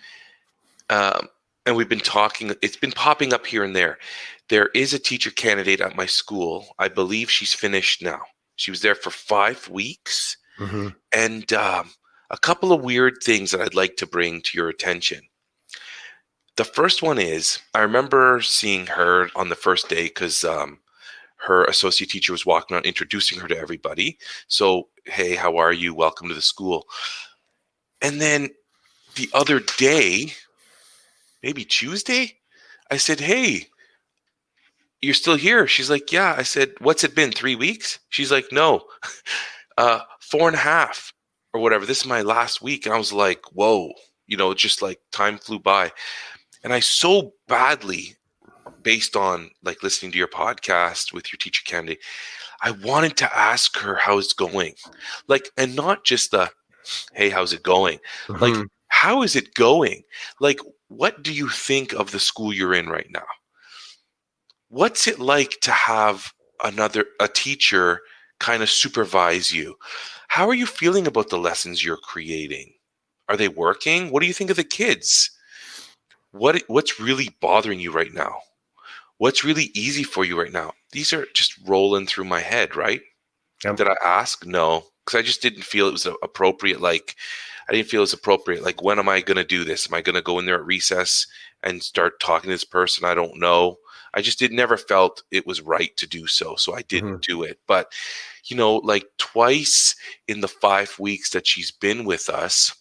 A: um, and we've been talking, it's been popping up here and there. There is a teacher candidate at my school. I believe she's finished now. She was there for five weeks. Mm-hmm. And um, a couple of weird things that I'd like to bring to your attention. The first one is, I remember seeing her on the first day because um, her associate teacher was walking around introducing her to everybody. So, hey, how are you? Welcome to the school. And then the other day, maybe Tuesday, I said, hey, you're still here? She's like, yeah. I said, what's it been, three weeks? She's like, no, uh, four and a half or whatever. This is my last week. And I was like, whoa, you know, just like time flew by. And I so badly, based on like listening to your podcast with your teacher candidate, I wanted to ask her how it's going. Like, and not just the, hey, how's it going? Mm-hmm. Like, how is it going? Like, what do you think of the school you're in right now? What's it like to have another, a teacher kind of supervise you? How are you feeling about the lessons you're creating? Are they working? What do you think of the kids? What What's really bothering you right now? What's really easy for you right now? These are just rolling through my head, right? Yep. Did I ask? No, because I just didn't feel it was appropriate. Like, I didn't feel it was appropriate. Like, when am I going to do this? Am I going to go in there at recess and start talking to this person? I don't know. I just did never felt it was right to do so. So I didn't mm-hmm. do it. But, you know, like twice in the five weeks that she's been with us,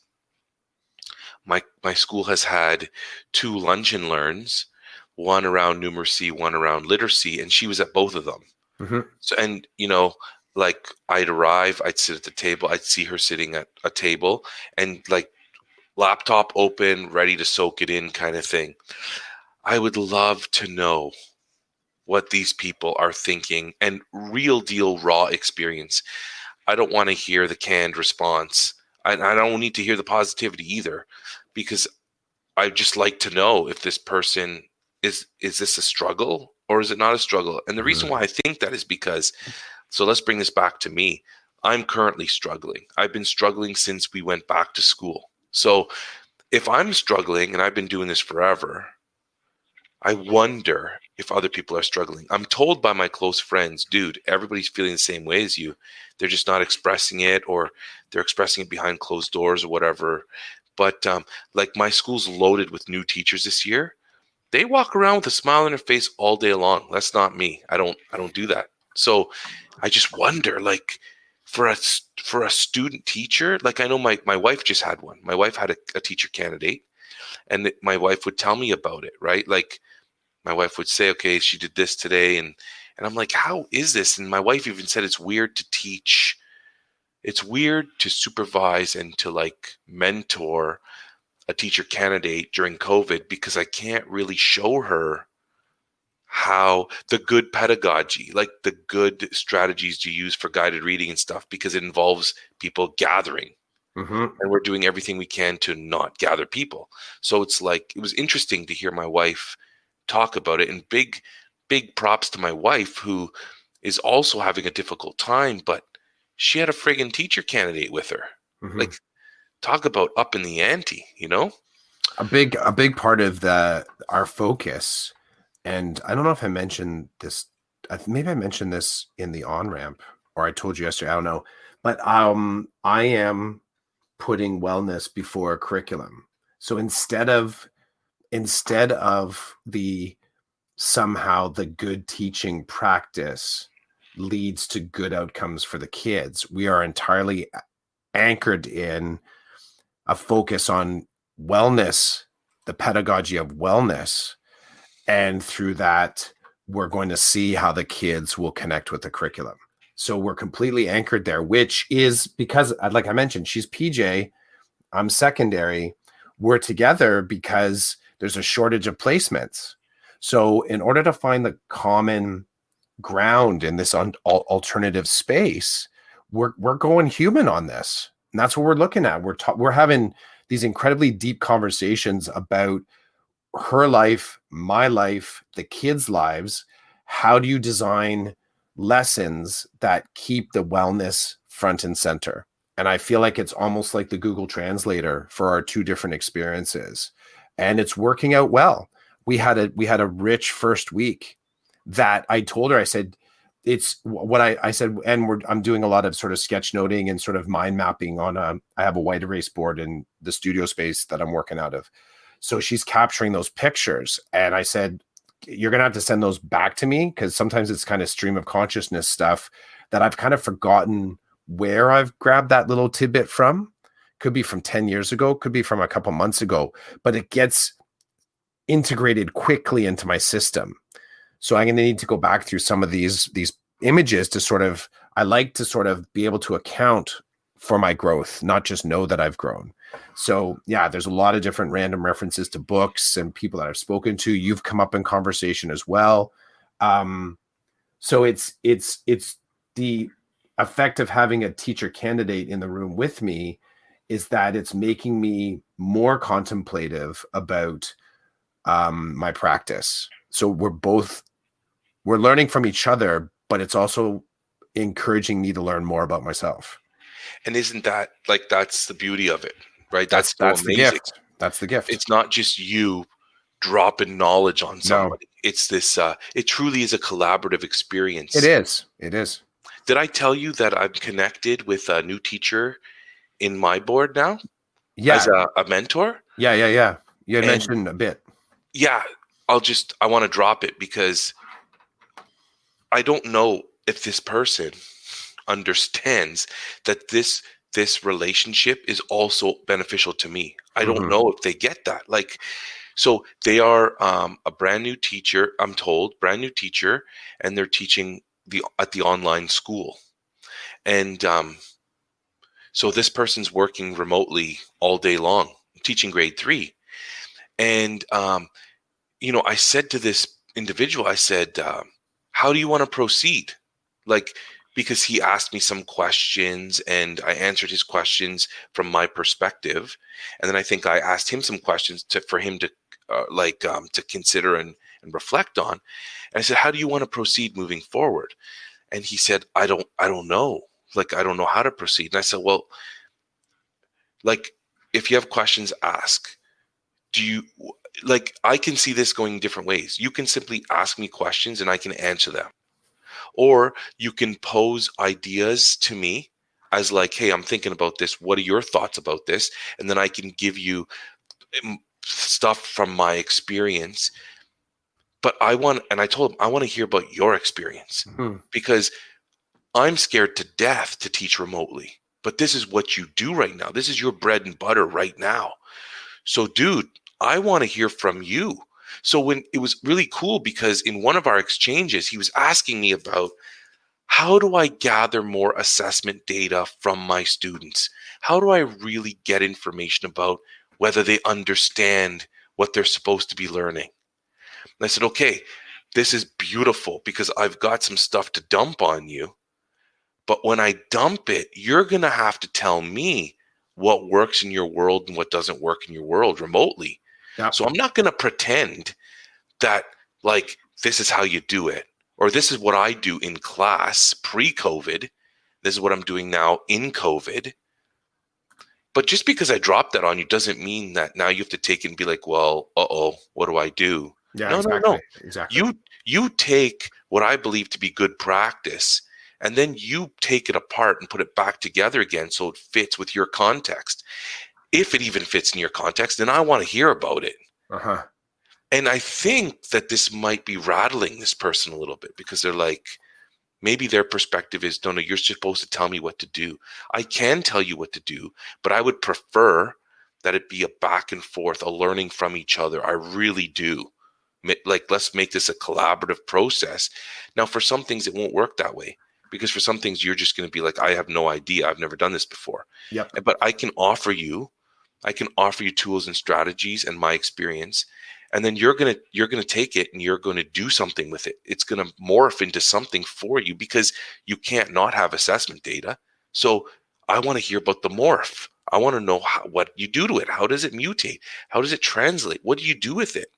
A: my my school has had two lunch and learns, one around numeracy, one around literacy, and she was at both of them. Mm-hmm. So, and, you know, like I'd arrive, I'd sit at the table, I'd see her sitting at a table and like laptop open, ready to soak it in kind of thing. I would love to know what these people are thinking and real deal raw experience. I don't want to hear the canned response. I, I don't need to hear the positivity either, because I just like to know if this person is, is this a struggle or is it not a struggle? And the reason why I think that is because, so let's bring this back to me. I'm currently struggling. I've been struggling since we went back to school. So if I'm struggling and I've been doing this forever, I wonder if other people are struggling. I'm told by my close friends, dude, everybody's feeling the same way as you. They're just not expressing it, or they're expressing it behind closed doors or whatever. But um, like my school's loaded with new teachers this year. They walk around with a smile on their face all day long. That's not me. I don't, I don't do that. So I just wonder, like, for a, for a student teacher, like I know my, my wife just had one. My wife had a, a teacher candidate, and my wife would tell me about it, right? Like, my wife would say, okay, she did this today. And, and I'm like, how is this? And my wife even said it's weird to teach. It's weird to supervise and to like mentor a teacher candidate during COVID because I can't really show her how the good pedagogy, like the good strategies to use for guided reading and stuff, because it involves people gathering. Mm-hmm. And we're doing everything we can to not gather people. So it's like, it was interesting to hear my wife talk about it, and big, big props to my wife, who is also having a difficult time, but she had a friggin' teacher candidate with her. Mm-hmm. Like, talk about up in the ante, you know?
B: A big, a big part of the, our focus, and I don't know if I mentioned this, maybe I mentioned this in the on-ramp, or I told you yesterday, I don't know, but um, I am putting wellness before curriculum. So instead of, instead of the, somehow the good teaching practice leads to good outcomes for the kids, we are entirely anchored in a focus on wellness, the pedagogy of wellness. And through that, we're going to see how the kids will connect with the curriculum. So we're completely anchored there, which is because, like I mentioned, she's P J, I'm secondary. We're together because there's a shortage of placements. So in order to find the common ground in this un- alternative space, we're we're going human on this. And that's what we're looking at. We're ta- we're having these incredibly deep conversations about her life, my life, the kids' lives. How do you design lessons that keep the wellness front and center? And I feel like it's almost like the Google Translator for our two different experiences. And it's working out well. We had a we had a rich first week that I told her, I said, it's what I, I said, and we're, I'm doing a lot of sort of sketchnoting and sort of mind mapping on a, I have a white erase board in the studio space that I'm working out of. So she's capturing those pictures. And I said, you're going to have to send those back to me, because sometimes it's kind of stream of consciousness stuff that I've kind of forgotten where I've grabbed that little tidbit from. Could be from ten years ago, could be from a couple months ago, but it gets integrated quickly into my system. So I'm going to need to go back through some of these, these images to sort of, I like to sort of be able to account for my growth, not just know that I've grown. So yeah, there's a lot of different random references to books and people that I've spoken to. You've come up in conversation as well. Um, so it's, it's, it's the effect of having a teacher candidate in the room with me is that it's making me more contemplative about um, my practice. So we're both, we're learning from each other, but it's also encouraging me to learn more about myself.
A: And isn't that like, that's the beauty of it, right?
B: That's,
A: that's,
B: that's the gift. That's the gift.
A: It's not just you dropping knowledge on somebody. No. It's this, uh, it truly is a collaborative experience.
B: It is. It is.
A: Did I tell you that I'm connected with a new teacher in my board now?
B: Yeah.
A: As a, a mentor?
B: Yeah, yeah, yeah. You had and, mentioned a bit.
A: Yeah. I'll just, I want to drop it because I don't know if this person understands that this this relationship is also beneficial to me. I don't mm-hmm. know if they get that. Like, so they are um, a brand new teacher, I'm told, brand new teacher, and they're teaching the at the online school. And um, so this person's working remotely all day long, teaching grade three. And, um, you know, I said to this individual, I said, um, how do you want to proceed? Like, because he asked me some questions and I answered his questions from my perspective. And then I think I asked him some questions to, for him to uh, like, um, to consider and, and reflect on. And I said, how do you want to proceed moving forward? And he said, I don't, I don't know. Like, I don't know how to proceed. And I said, well, like, if you have questions, ask. Do you, like, I can see this going different ways. You can simply ask me questions and I can answer them. Or you can pose ideas to me as like, hey, I'm thinking about this. What are your thoughts about this? And then I can give you stuff from my experience. But I want, and I told him, I want to hear about your experience mm-hmm. because I'm scared to death to teach remotely. But this is what you do right now. This is your bread and butter right now. So, dude, I want to hear from you. So when it was really cool because in one of our exchanges, he was asking me about how do I gather more assessment data from my students? How do I really get information about whether they understand what they're supposed to be learning. And I said, okay, this is beautiful because I've got some stuff to dump on you. But when I dump it, you're going to have to tell me what works in your world and what doesn't work in your world remotely. Yep. So I'm not going to pretend that like this is how you do it, or this is what I do in class pre-COVID. This is what I'm doing now in COVID. But just because I dropped that on you doesn't mean that now you have to take it and be like, well, uh-oh, what do I do?
B: Yeah,
A: no,
B: exactly.
A: no, no.
B: Exactly.
A: You, you take what I believe to be good practice, and then you take it apart and put it back together again so it fits with your context. If it even fits in your context, then I want to hear about it.
B: Uh-huh.
A: And I think that this might be rattling this person a little bit because they're like, maybe their perspective is, no, no, you're supposed to tell me what to do. I can tell you what to do, but I would prefer that it be a back and forth, a learning from each other. I really do. Like, let's make this a collaborative process. Now, for some things, it won't work that way. Because for some things, you're just going to be like, I have no idea. I've never done this before.
B: Yep.
A: But I can offer you, I can offer you tools and strategies and my experience. And then you're going to, you're going to take it and you're going to do something with it. It's going to morph into something for you because you can't not have assessment data. So I want to hear about the morph. I want to know how, what you do to it. How does it mutate? How does it translate? What do you do with it?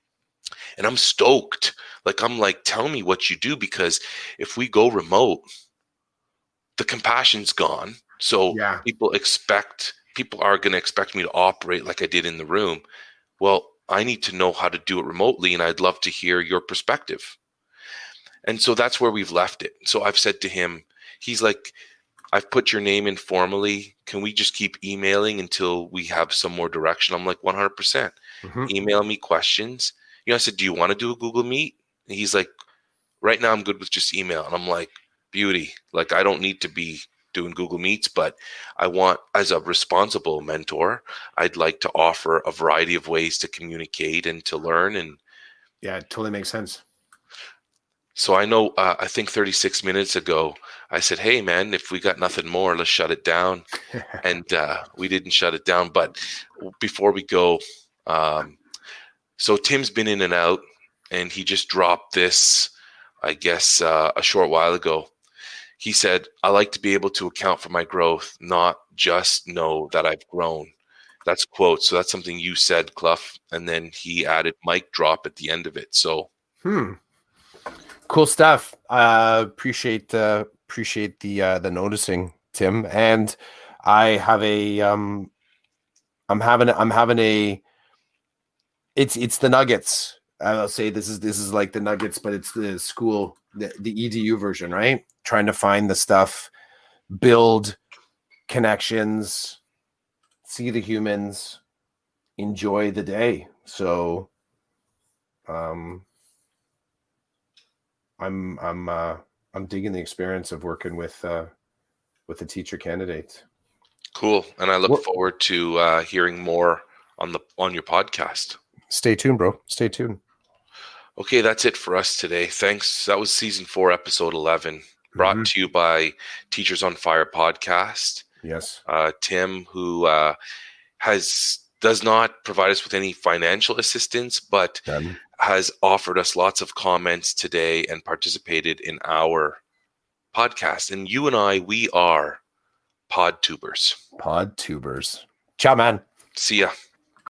A: And I'm stoked. Like, I'm like, tell me what you do, because if we go remote, the compassion's gone. So
B: yeah.
A: people expect, people are going to expect me to operate like I did in the room. Well, I need to know how to do it remotely, and I'd love to hear your perspective. And so that's where we've left it. So I've said to him, he's like, I've put your name in formally. Can we just keep emailing until we have some more direction? I'm like, one hundred percent. Mm-hmm. Email me questions. You know, I said, do you want to do a Google Meet? And he's like, right now I'm good with just email. And I'm like, beauty. Like, I don't need to be doing Google Meets, but I want, as a responsible mentor, I'd like to offer a variety of ways to communicate and to learn. And
B: yeah, it totally makes sense.
A: So I know, uh, I think thirty-six minutes ago, I said, hey, man, if we got nothing more, let's shut it down. And uh, we didn't shut it down. But before we go, um, so Tim's been in and out, and he just dropped this, I guess, uh, a short while ago. He said, I like to be able to account for my growth, not just know that I've grown. That's a quote. So that's something you said, Clough. And then he added mic drop at the end of it. So,
B: hmm. Cool stuff. Uh, appreciate uh, appreciate the uh, the noticing, Tim. And I have a um, I'm having I'm having a it's it's the Nuggets. I'll say this is this is like the Nuggets, but it's the school, the, the E D U version, right? Trying to find the stuff, build connections, see the humans, enjoy the day. So, um. I'm I'm uh, I'm digging the experience of working with uh, with the teacher candidates.
A: Cool, and I look what? forward to uh, hearing more on the on your podcast.
B: Stay tuned, bro. Stay tuned.
A: Okay, that's it for us today. Thanks. That was season four, episode eleven, brought mm-hmm. to you by Teachers on Fire podcast.
B: Yes,
A: uh, Tim, who uh, has does not provide us with any financial assistance, but um. has offered us lots of comments today and participated in our podcast. And you and I, we are pod tubers.
B: Pod tubers. Ciao, man.
A: See ya.